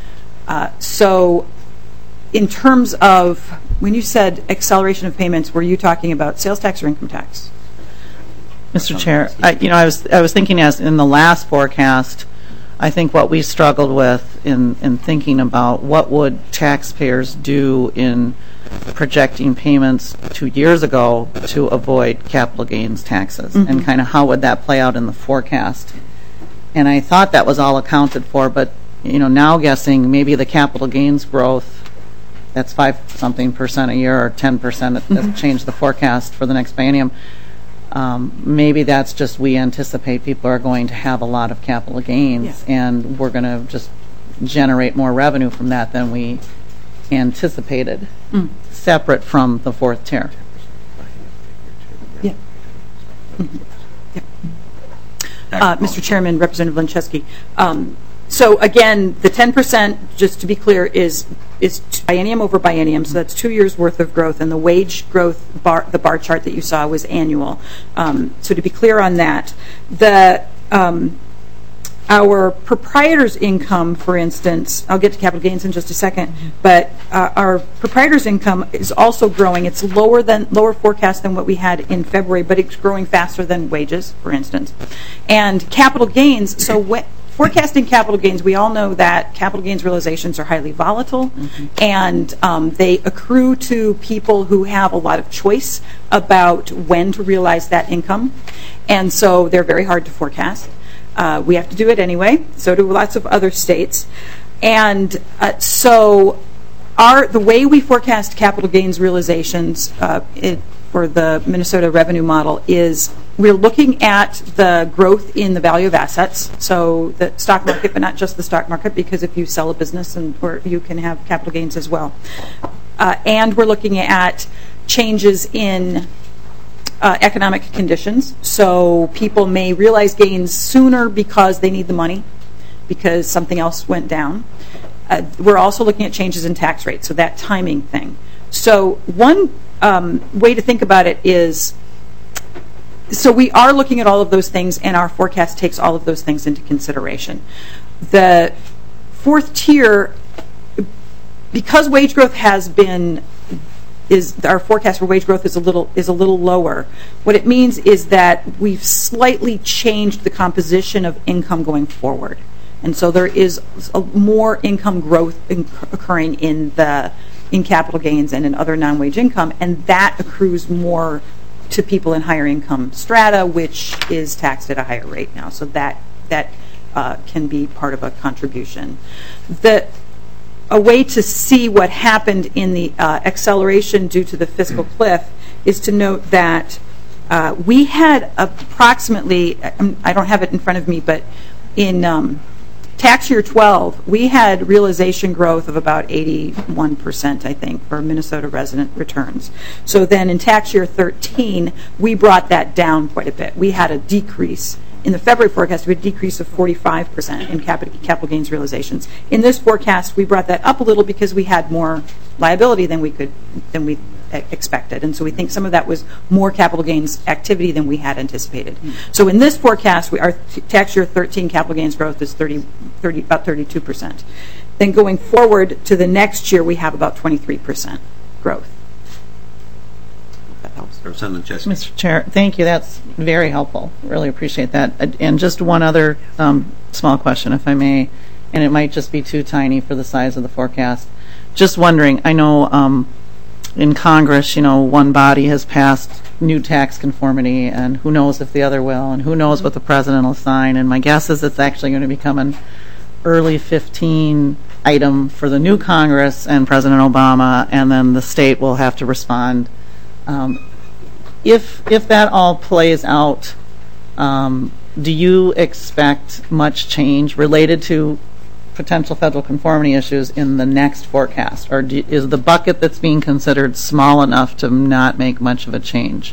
So in terms of, when you said acceleration of payments, were you talking about sales tax or income tax? Mr. Chair, I was thinking, as in the last forecast, I think what we struggled with in thinking about what would taxpayers do in projecting payments 2 years ago to avoid capital gains taxes, and kind of how would that play out in the forecast. And I thought that was all accounted for, but now guessing maybe the capital gains growth, that's 5-something% a year or 10% that's changed the forecast for the next biennium. Maybe that's just, we anticipate people are going to have a lot of capital gains, and we're going to just generate more revenue from that than we anticipated, separate from the fourth tier. Mr. Chairman, Representative Blanchewski. So again, the 10%, just to be clear, is biennium over biennium, so that's 2 years worth of growth, and the wage growth the bar chart that you saw was annual. So to be clear on that, our proprietor's income, for instance, I'll get to capital gains in just a second, but our proprietor's income is also growing. It's lower forecast than what we had in February, but it's growing faster than wages, for instance. And capital gains, so forecasting capital gains, we all know that capital gains realizations are highly volatile, and they accrue to people who have a lot of choice about when to realize that income, and so they're very hard to forecast. We have to do it anyway, so do lots of other states. And so the way we forecast capital gains realizations for the Minnesota revenue model is we're looking at the growth in the value of assets, so the stock market, but not just the stock market, because if you sell a business, or you can have capital gains as well. And we're looking at changes in economic conditions, so people may realize gains sooner because they need the money, because something else went down. We're also looking at changes in tax rates, so that timing thing. So one way to think about it is, so we are looking at all of those things, and our forecast takes all of those things into consideration. The fourth tier, because wage growth our forecast for wage growth is a little lower. What it means is that we've slightly changed the composition of income going forward, and so there is more income growth occurring in capital gains and in other non-wage income, and that accrues more to people in higher income strata, which is taxed at a higher rate now. So that can be part of a contribution. A way to see what happened in the acceleration due to the fiscal cliff is to note that we had approximately, I don't have it in front of me, but in tax year 12, we had realization growth of about 81%, I think, for Minnesota resident returns. So then in tax year 13, we brought that down quite a bit. We had a decrease. In the February forecast, we had a decrease of 45% in capital gains realizations. In this forecast, we brought that up a little because we had more liability than we expected, and so we think some of that was more capital gains activity than we had anticipated. So in this forecast, our tax year 13 capital gains growth is about 32%. Then going forward to the next year, we have about 23% growth. That helps. Mr. Chair, thank you. That's very helpful. Really appreciate that. And just one other small question, if I may, and it might just be too tiny for the size of the forecast. Just wondering, I know in Congress, one body has passed new tax conformity, and who knows if the other will, and who knows what the president will sign. And my guess is it's actually going to become an early 15 item for the new Congress and President Obama, and then the state will have to respond. If that all plays out, do you expect much change related to potential federal conformity issues in the next forecast, or is the bucket that's being considered small enough to not make much of a change?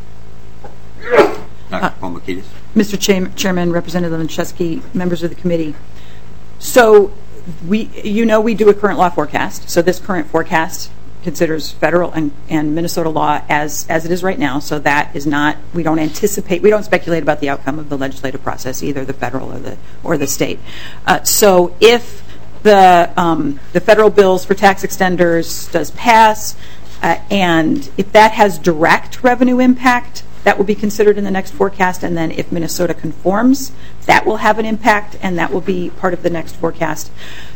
Dr. Polmakidis. Mr. Chairman, Representative Lenczewski, members of the committee. So we do a current law forecast. So this current forecast considers federal and Minnesota law as it is right now. So that is not, we don't speculate about the outcome of the legislative process, either the federal or the state. So if the federal bills for tax extenders does pass, and if that has direct revenue impact, that will be considered in the next forecast. And then if Minnesota conforms, that will have an impact, and that will be part of the next forecast.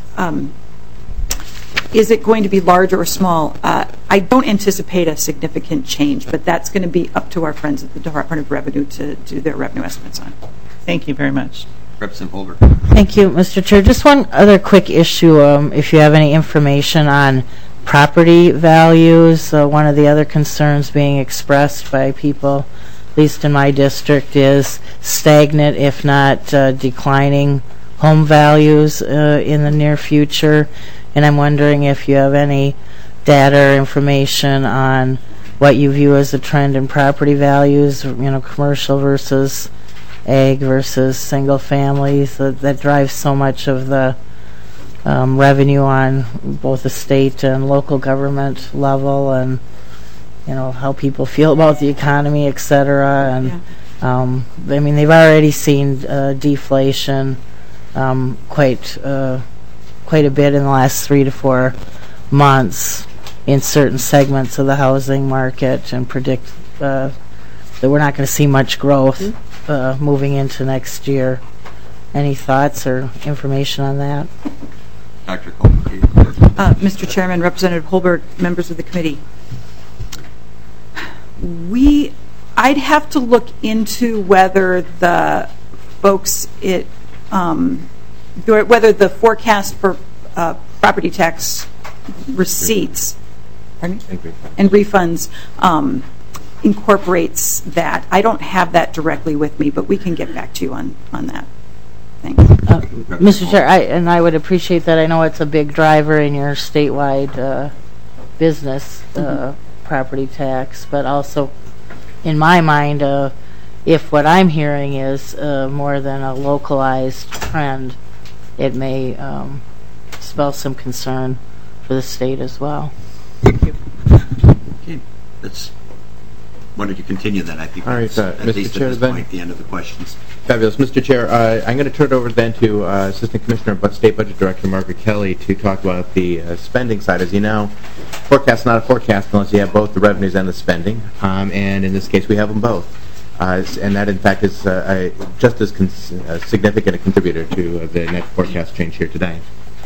Is it going to be large or small? I don't anticipate a significant change, but that's going to be up to our friends at the Department of Revenue to do their revenue estimates on. Thank you very much. Representative Holbert. Thank you, Mr. Chair. Just one other quick issue, if you have any information on property values. One of the other concerns being expressed by people, at least in my district, is stagnant, if not declining, home values in the near future. And I'm wondering if you have any data or information on what you view as a trend in property values, commercial versus ag versus single families, that drives so much of the revenue on both the state and local government level, and how people feel about the economy, et cetera. And they've already seen deflation quite a bit in the last 3 to 4 months in certain segments of the housing market, and predict that we're not going to see much growth moving into next year. Any thoughts or information on that? Dr. Polmakidis. Mr. Chairman, Representative Holbert, members of the committee. I'd have to look into whether the whether the forecast for property tax receipts and refunds incorporates that. I don't have that directly with me, but we can get back to you on that. Thanks. Mr. Chair, I would appreciate that. I know it's a big driver in your statewide business, property tax, but also in my mind, if what I'm hearing is more than a localized trend, it may spell some concern for the state as well. Thank you. Okay. Why don't you continue then? I think all right, at Mr. least Chair, at this point, the end of the questions. Fabulous. Mr. Chair, I'm going to turn it over then to Assistant Commissioner but State Budget Director Margaret Kelly to talk about the spending side. As you know, forecast not a forecast unless you have both the revenues and the spending, and in this case we have them both. And that, in fact, is just as significant a contributor to the net forecast change here today.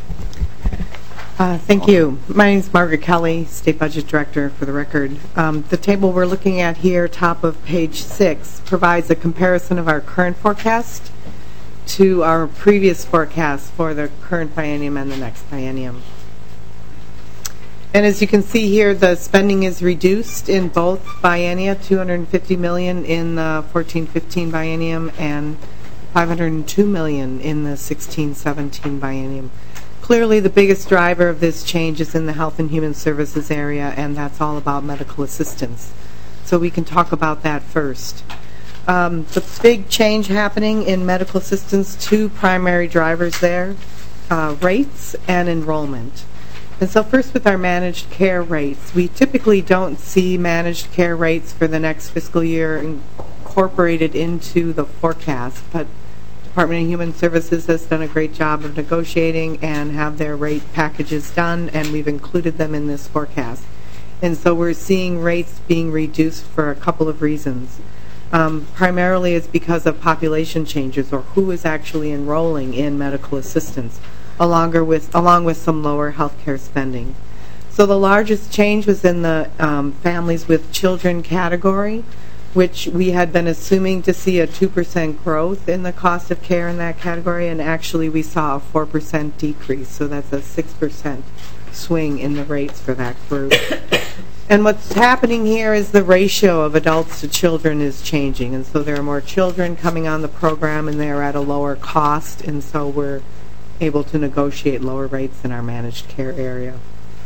Thank you. My name is Margaret Kelly, State Budget Director, for the record. The table we're looking at here, top of page 6, provides a comparison of our current forecast to our previous forecast for the current biennium and the next biennium. And as you can see here, the spending is reduced in both biennia, $250 million in the 14-15 biennium and $502 million in the 16-17 biennium. Clearly, the biggest driver of this change is in the Health and Human Services area, and that's all about medical assistance. So we can talk about that first. The big change happening in medical assistance, two primary drivers there, rates and enrollment. And so first with our managed care rates, we typically don't see managed care rates for the next fiscal year incorporated into the forecast, but Department of Human Services has done a great job of negotiating and have their rate packages done, and we've included them in this forecast. And so we're seeing rates being reduced for a couple of reasons. Primarily it's because of population changes, or who is actually enrolling in medical assistance, along with some lower health care spending. So the largest change was in the families with children category, which we had been assuming to see a 2% growth in the cost of care in that category, and actually we saw a 4% decrease, so that's a 6% swing in the rates for that group. And what's happening here is the ratio of adults to children is changing, and so there are more children coming on the program and they're at a lower cost, and so we're able to negotiate lower rates in our managed care area.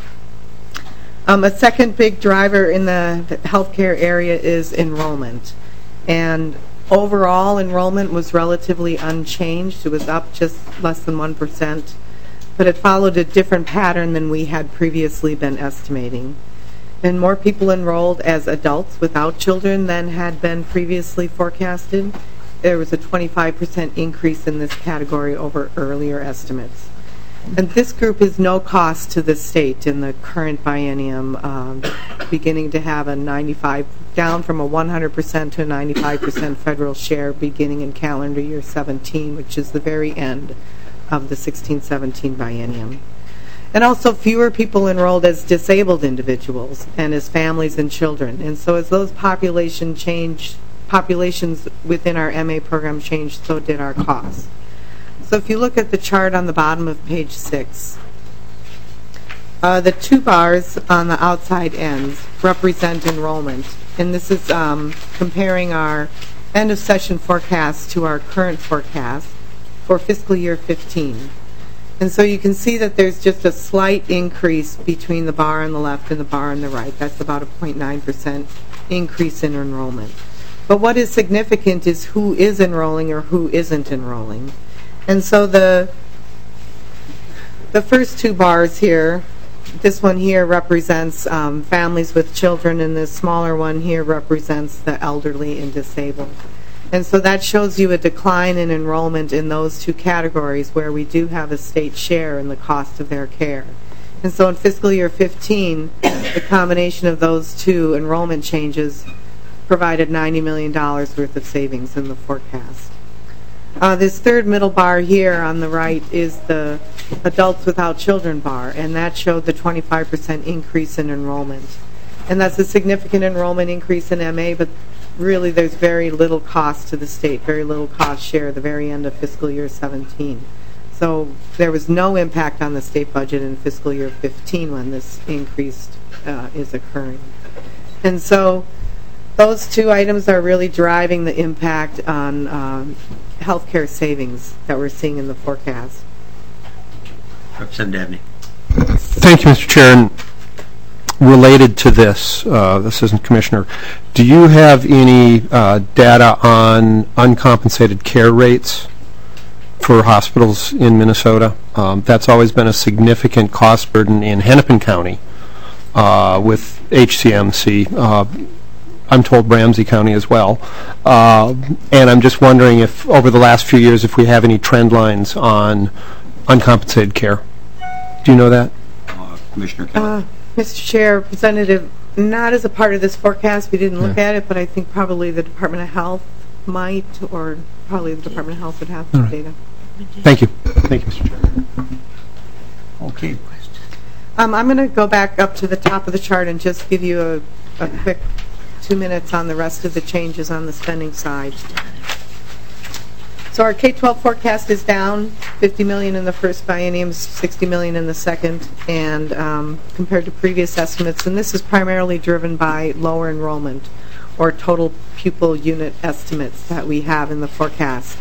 A second big driver in the healthcare area is enrollment. And overall enrollment was relatively unchanged. It was up just less than 1%, but it followed a different pattern than we had previously been estimating. And more people enrolled as adults without children than had been previously forecasted. There was a 25% increase in this category over earlier estimates. And this group is no cost to the state in the current biennium, beginning to have a 95, down from a 100% to a 95% federal share beginning in calendar year 17, which is the very end of the 16-17 biennium. And also fewer people enrolled as disabled individuals and as families and children. And so as those populations within our MA program changed, so did our costs. So if you look at the chart on the bottom of page 6, the two bars on the outside ends represent enrollment. And this is comparing our end of session forecast to our current forecast for fiscal year 15. And so you can see that there's just a slight increase between the bar on the left and the bar on the right. That's about a 0.9% increase in enrollment. But what is significant is who is enrolling or who isn't enrolling. And so the first two bars here, this one here represents families with children, and this smaller one here represents the elderly and disabled. And so that shows you a decline in enrollment in those two categories where we do have a state share in the cost of their care. And so in fiscal year 15, the combination of those two enrollment changes provided $90 million worth of savings in the forecast. This third middle bar here on the right is the adults without children bar, and that showed the 25% increase in enrollment. And that's a significant enrollment increase in MA, but really there's very little cost to the state, very little cost share at the very end of fiscal year 17. So there was no impact on the state budget in fiscal year 15 when this increase is occurring. And so those two items are really driving the impact on healthcare savings that we're seeing in the forecast. Representative Dabney. Thank you, Mr. Chair. And related to this, Assistant Commissioner, do you have any data on uncompensated care rates for hospitals in Minnesota? That's always been a significant cost burden in Hennepin County with HCMC. I'm told Ramsey County as well. And I'm just wondering if, over the last few years, if we have any trend lines on uncompensated care. Do you know that? Commissioner Kelly. Mr. Chair, Representative, not as a part of this forecast. We didn't look at it, but I think probably the Department of Health might, or probably the Department of Health would have some data. Thank you. Thank you, Mr. Chair. Okay. I'm going to go back up to the top of the chart and just give you a quick 2 minutes on the rest of the changes on the spending side. So our K-12 forecast is down $50 million in the first biennium, $60 million in the second, and compared to previous estimates. And this is primarily driven by lower enrollment or total pupil unit estimates that we have in the forecast.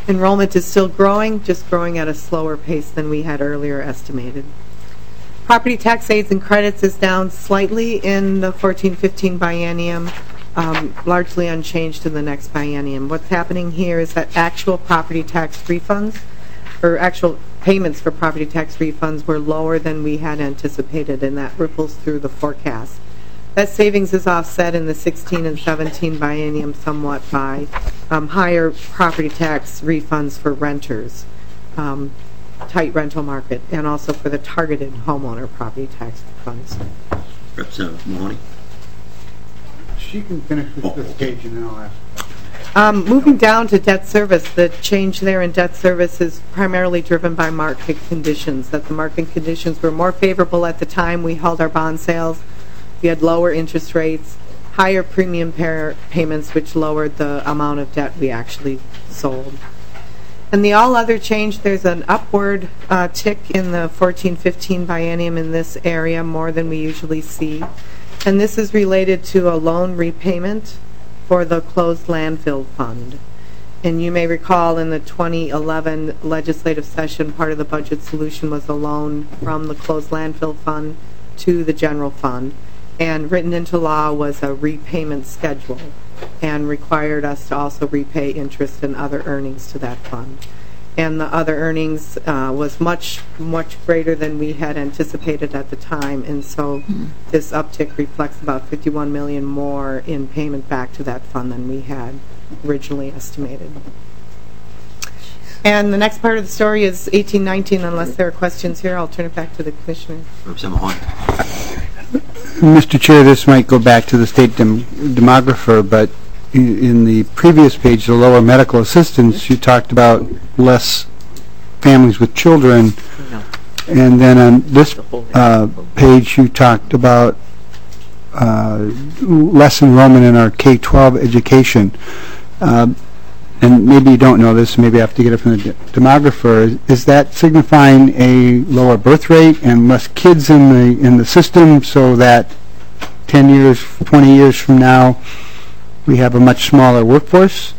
Enrollment is still growing, just growing at a slower pace than we had earlier estimated. Property tax aids and credits is down slightly in the 14-15 biennium, largely unchanged in the next biennium. What's happening here is that actual property tax refunds, or actual payments for property tax refunds, were lower than we had anticipated, and that ripples through the forecast. That savings is offset in the 16 and 17 biennium somewhat by higher property tax refunds for renters, tight rental market, and also for the targeted homeowner property tax refunds. Representative Mahoney. She can finish with this page and then I'll ask. Moving down to debt service, the change there in debt service is primarily driven by market conditions, that the market conditions were more favorable at the time we held our bond sales. We had lower interest rates, higher premium payments, which lowered the amount of debt we actually sold. And the all other change, there's an upward tick in the 14-15 biennium in this area, more than we usually see. And this is related to a loan repayment for the closed landfill fund. And you may recall in the 2011 legislative session, part of the budget solution was a loan from the closed landfill fund to the general fund. And written into law was a repayment schedule and required us to also repay interest and other earnings to that fund. And the other earnings was much, much greater than we had anticipated at the time, and so this uptick reflects about $51 million more in payment back to that fund than we had originally estimated. And the next part of the story is 18-19. Unless there are questions here, I'll turn it back to the Commissioner. Representative Mahoney. Mr. Chair, this might go back to the state demographer, but in the previous page, the lower medical assistance, you talked about less families with children, and then on this page you talked about less enrollment in our K-12 education. And maybe you don't know this, maybe I have to get it from the demographer. Is that signifying a lower birth rate and less kids in the system, so that 10 years, 20 years from now, we have a much smaller workforce?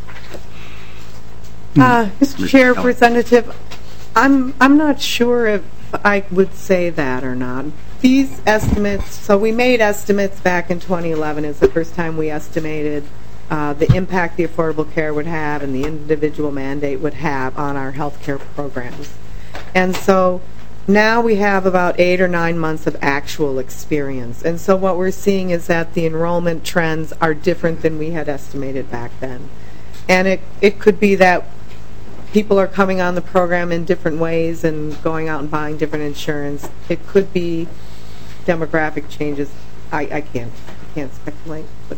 Mr. Chair, Representative, I'm not sure if I would say that or not. These estimates, so we made estimates back in 2011. It's the first time we estimated the impact the Affordable Care would have and the individual mandate would have on our health care programs. And so now we have about 8 or 9 months of actual experience. And so what we're seeing is that the enrollment trends are different than we had estimated back then. And it could be that people are coming on the program in different ways and going out and buying different insurance. It could be demographic changes. I can't speculate. But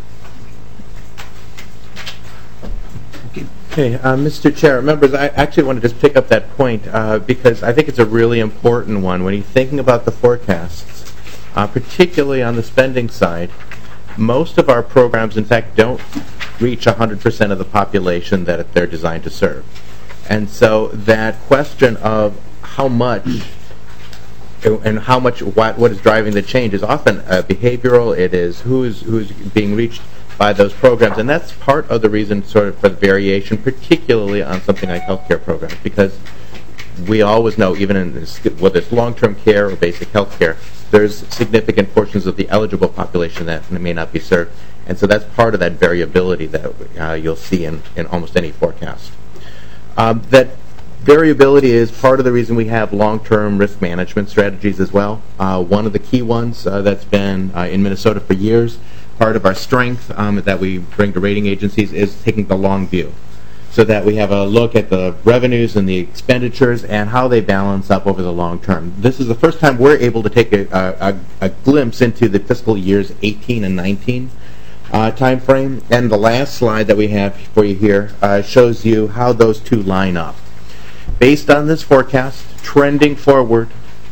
Okay, Mr. Chair, members, I actually want to just pick up that point because I think it's a really important one. When you're thinking about the forecasts, particularly on the spending side, most of our programs, in fact, don't reach 100% of the population that they're designed to serve. And so that question of how much and what is driving the change is often behavioral. It is who's being reached by those programs, and that's part of the reason sort of for the variation, particularly on something like healthcare programs, because we always know, even in this, whether it's long-term care or basic health care, there's significant portions of the eligible population that may not be served, and so that's part of that variability that you'll see in almost any forecast. That variability is part of the reason we have long-term risk management strategies as well. One of the key ones that's been in Minnesota for years, part of our strength that we bring to rating agencies, is taking the long view, so that we have a look at the revenues and the expenditures and how they balance up over the long term. This is the first time we're able to take a glimpse into the fiscal years 18 and 19 time frame. And the last slide that we have for you here shows you how those two line up. Based on this forecast, trending forward,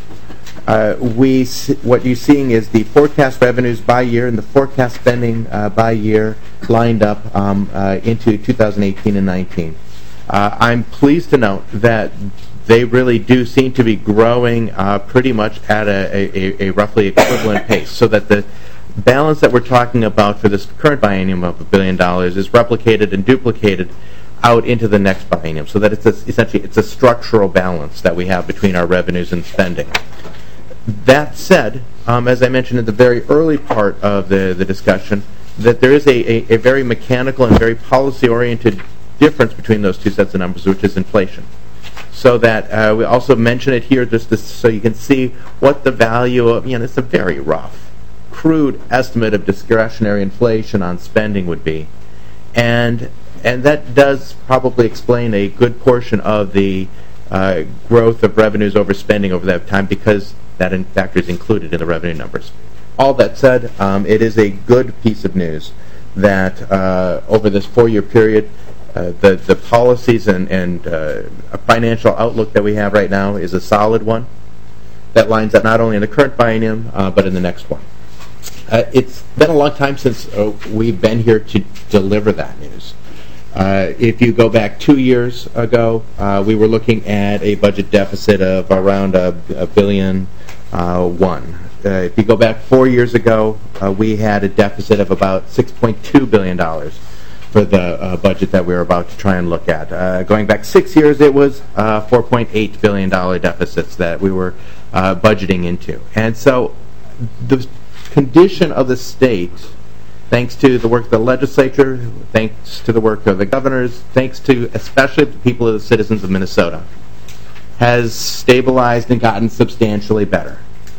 what you're seeing is the forecast revenues by year and the forecast spending by year lined up into 2018 and 19. I'm pleased to note that they really do seem to be growing pretty much at a roughly equivalent pace, so that the balance that we're talking about for this current biennium of $1 billion is replicated and duplicated out into the next biennium, so that essentially it's a structural balance that we have between our revenues and spending. That said, as I mentioned at the very early part of the discussion, that there is a very mechanical and very policy-oriented difference between those two sets of numbers, which is inflation. So that we also mention it here just so you can see what the value of, it's a very rough, crude estimate of discretionary inflation on spending would be. And that does probably explain a good portion of the growth of revenues over spending over that time, because that in fact is included in the revenue numbers. All that said, it is a good piece of news that over this 4-year period, the policies and financial outlook that we have right now is a solid one that lines up not only in the current biennium, but in the next one. It's been a long time since we've been here to deliver that news. If you go back 2 years ago, we were looking at a budget deficit of around $1.1 billion. If you go back 4 years ago, we had a deficit of about $6.2 billion for the budget that we were about to try and look at. Going back 6 years, it was $4.8 billion deficits that we were budgeting into. And so the condition of the state, thanks to the work of the legislature, thanks to the work of the governors, thanks to especially the people of the citizens of Minnesota, has stabilized and gotten substantially better.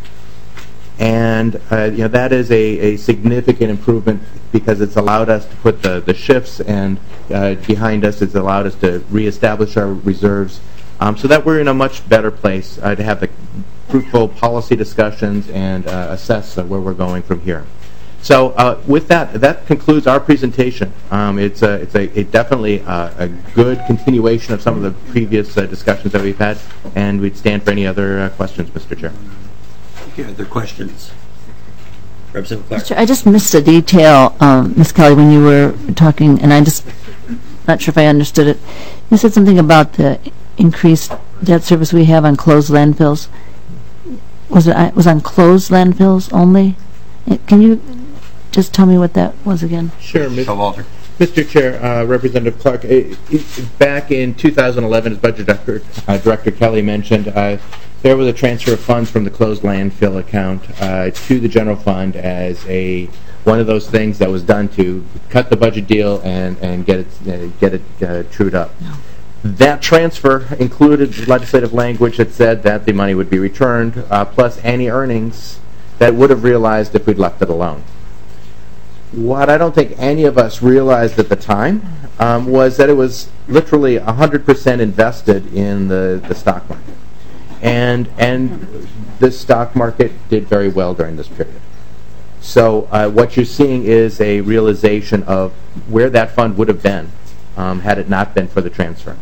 And that is a significant improvement, because it's allowed us to put the shifts and behind us. It's allowed us to reestablish our reserves, so that we're in a much better place to have the fruitful policy discussions and assess where we're going from here. So with that concludes our presentation. It's definitely a good continuation of some of the previous discussions that we've had, and we'd stand for any other questions, Mr. Chair. Okay, other questions? Representative Clark. I just missed a detail, Ms. Kelly, when you were talking, and I'm just not sure if I understood it. You said something about the increased debt service we have on closed landfills. Was on closed landfills only? Can you just tell me what that was again? Sure, Walter. Mr. Chair, Representative Clark, back in 2011, as Budget Director Kelly mentioned, there was a transfer of funds from the closed landfill account to the general fund as one of those things that was done to cut the budget deal and get it trued up. No. That transfer included legislative language that said that the money would be returned, plus any earnings that would have realized if we'd left it alone. What I don't think any of us realized at the time was that it was literally 100% invested in the stock market. And the stock market did very well during this period. So what you're seeing is a realization of where that fund would have been had it not been for the transfer.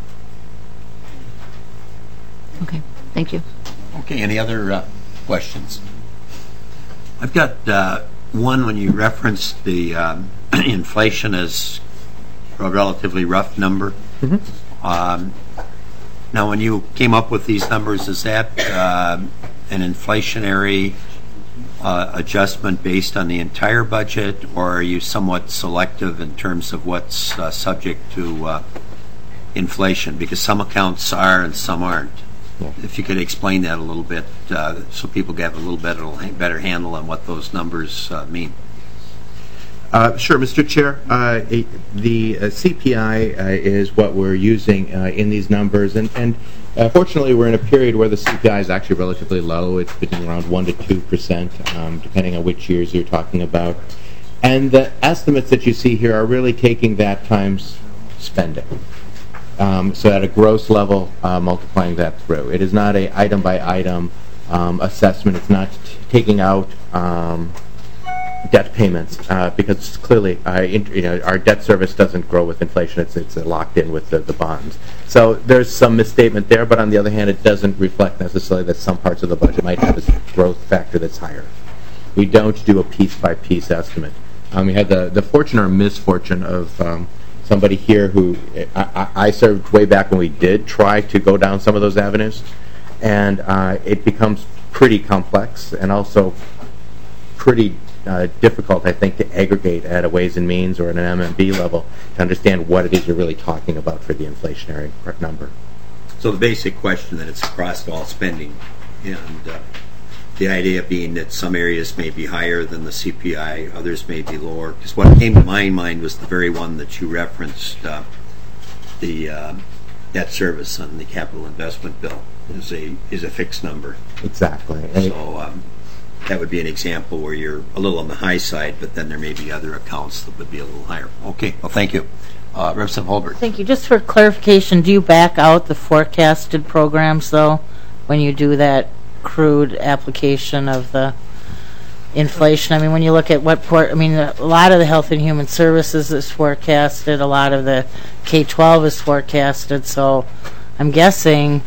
Okay, thank you. Okay, any other questions? I've got one when you referenced the inflation as a relatively rough number. Mm-hmm. Now, when you came up with these numbers, is that an inflationary adjustment based on the entire budget, or are you somewhat selective in terms of what's subject to inflation? Because some accounts are and some aren't. Yeah. If you could explain that a little bit so people get a little better handle on what those numbers mean. Sure, Mr. Chair. The CPI is what we're using in these numbers, and fortunately we're in a period where the CPI is actually relatively low. It's between around 1% to 2%, depending on which years you're talking about. And the estimates that you see here are really taking that times spending. So at a gross level, multiplying that through. It is not a item-by-item assessment. It's not taking out debt payments, because clearly our debt service doesn't grow with inflation. It's locked in with the bonds. So there's some misstatement there, but on the other hand, it doesn't reflect necessarily that some parts of the budget might have a growth factor that's higher. We don't do a piece-by-piece estimate. We had the fortune or misfortune of somebody here who I served way back when we did try to go down some of those avenues, and it becomes pretty complex and also pretty difficult, I think, to aggregate at a Ways and Means or at an MMB level to understand what it is you're really talking about for the inflationary number. So the basic question that it's across all spending, and the idea being that some areas may be higher than the CPI, others may be lower. Because what came to my mind was the very one that you referenced, the debt service on the capital investment bill is a fixed number. Exactly. So that would be an example where you're a little on the high side, but then there may be other accounts that would be a little higher. Okay, well, thank you. Representative Holbert. Thank you. Just for clarification, do you back out the forecasted programs, though, when you do that crude application of the inflation? I mean, when you look at a lot of the Health and Human Services is forecasted, a lot of the K-12 is forecasted, so I'm guessing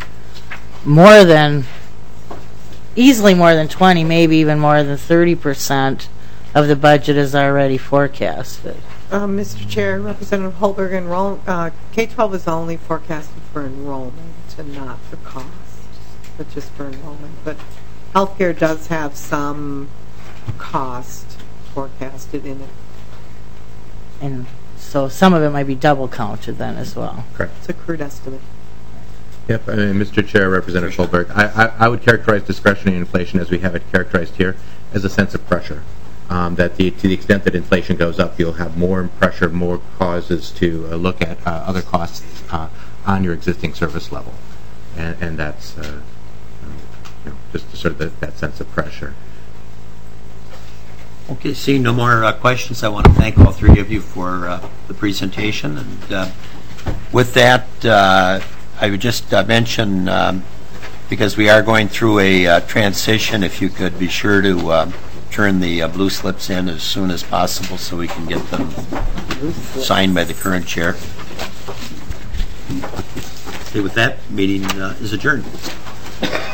easily more than 20, maybe even more than 30% of the budget is already forecasted. Mr. Chair, Representative Holberg, K-12 is only forecasted for enrollment and not for cost, but just for enrollment. But healthcare does have some cost forecasted in it. And so some of it might be double counted then as well. Correct. It's a crude estimate. Yep, Mr. Chair, Representative Holberg, I would characterize discretionary inflation as we have it characterized here as a sense of pressure. That to the extent that inflation goes up, you'll have more pressure, more causes to look at other costs on your existing service level, and that's just sort of that sense of pressure. Okay, seeing no more questions, I want to thank all three of you for the presentation. And with that, I would just mention, because we are going through a transition, if you could be sure to turn the blue slips in as soon as possible so we can get them signed by the current chair. Okay, with that, meeting is adjourned.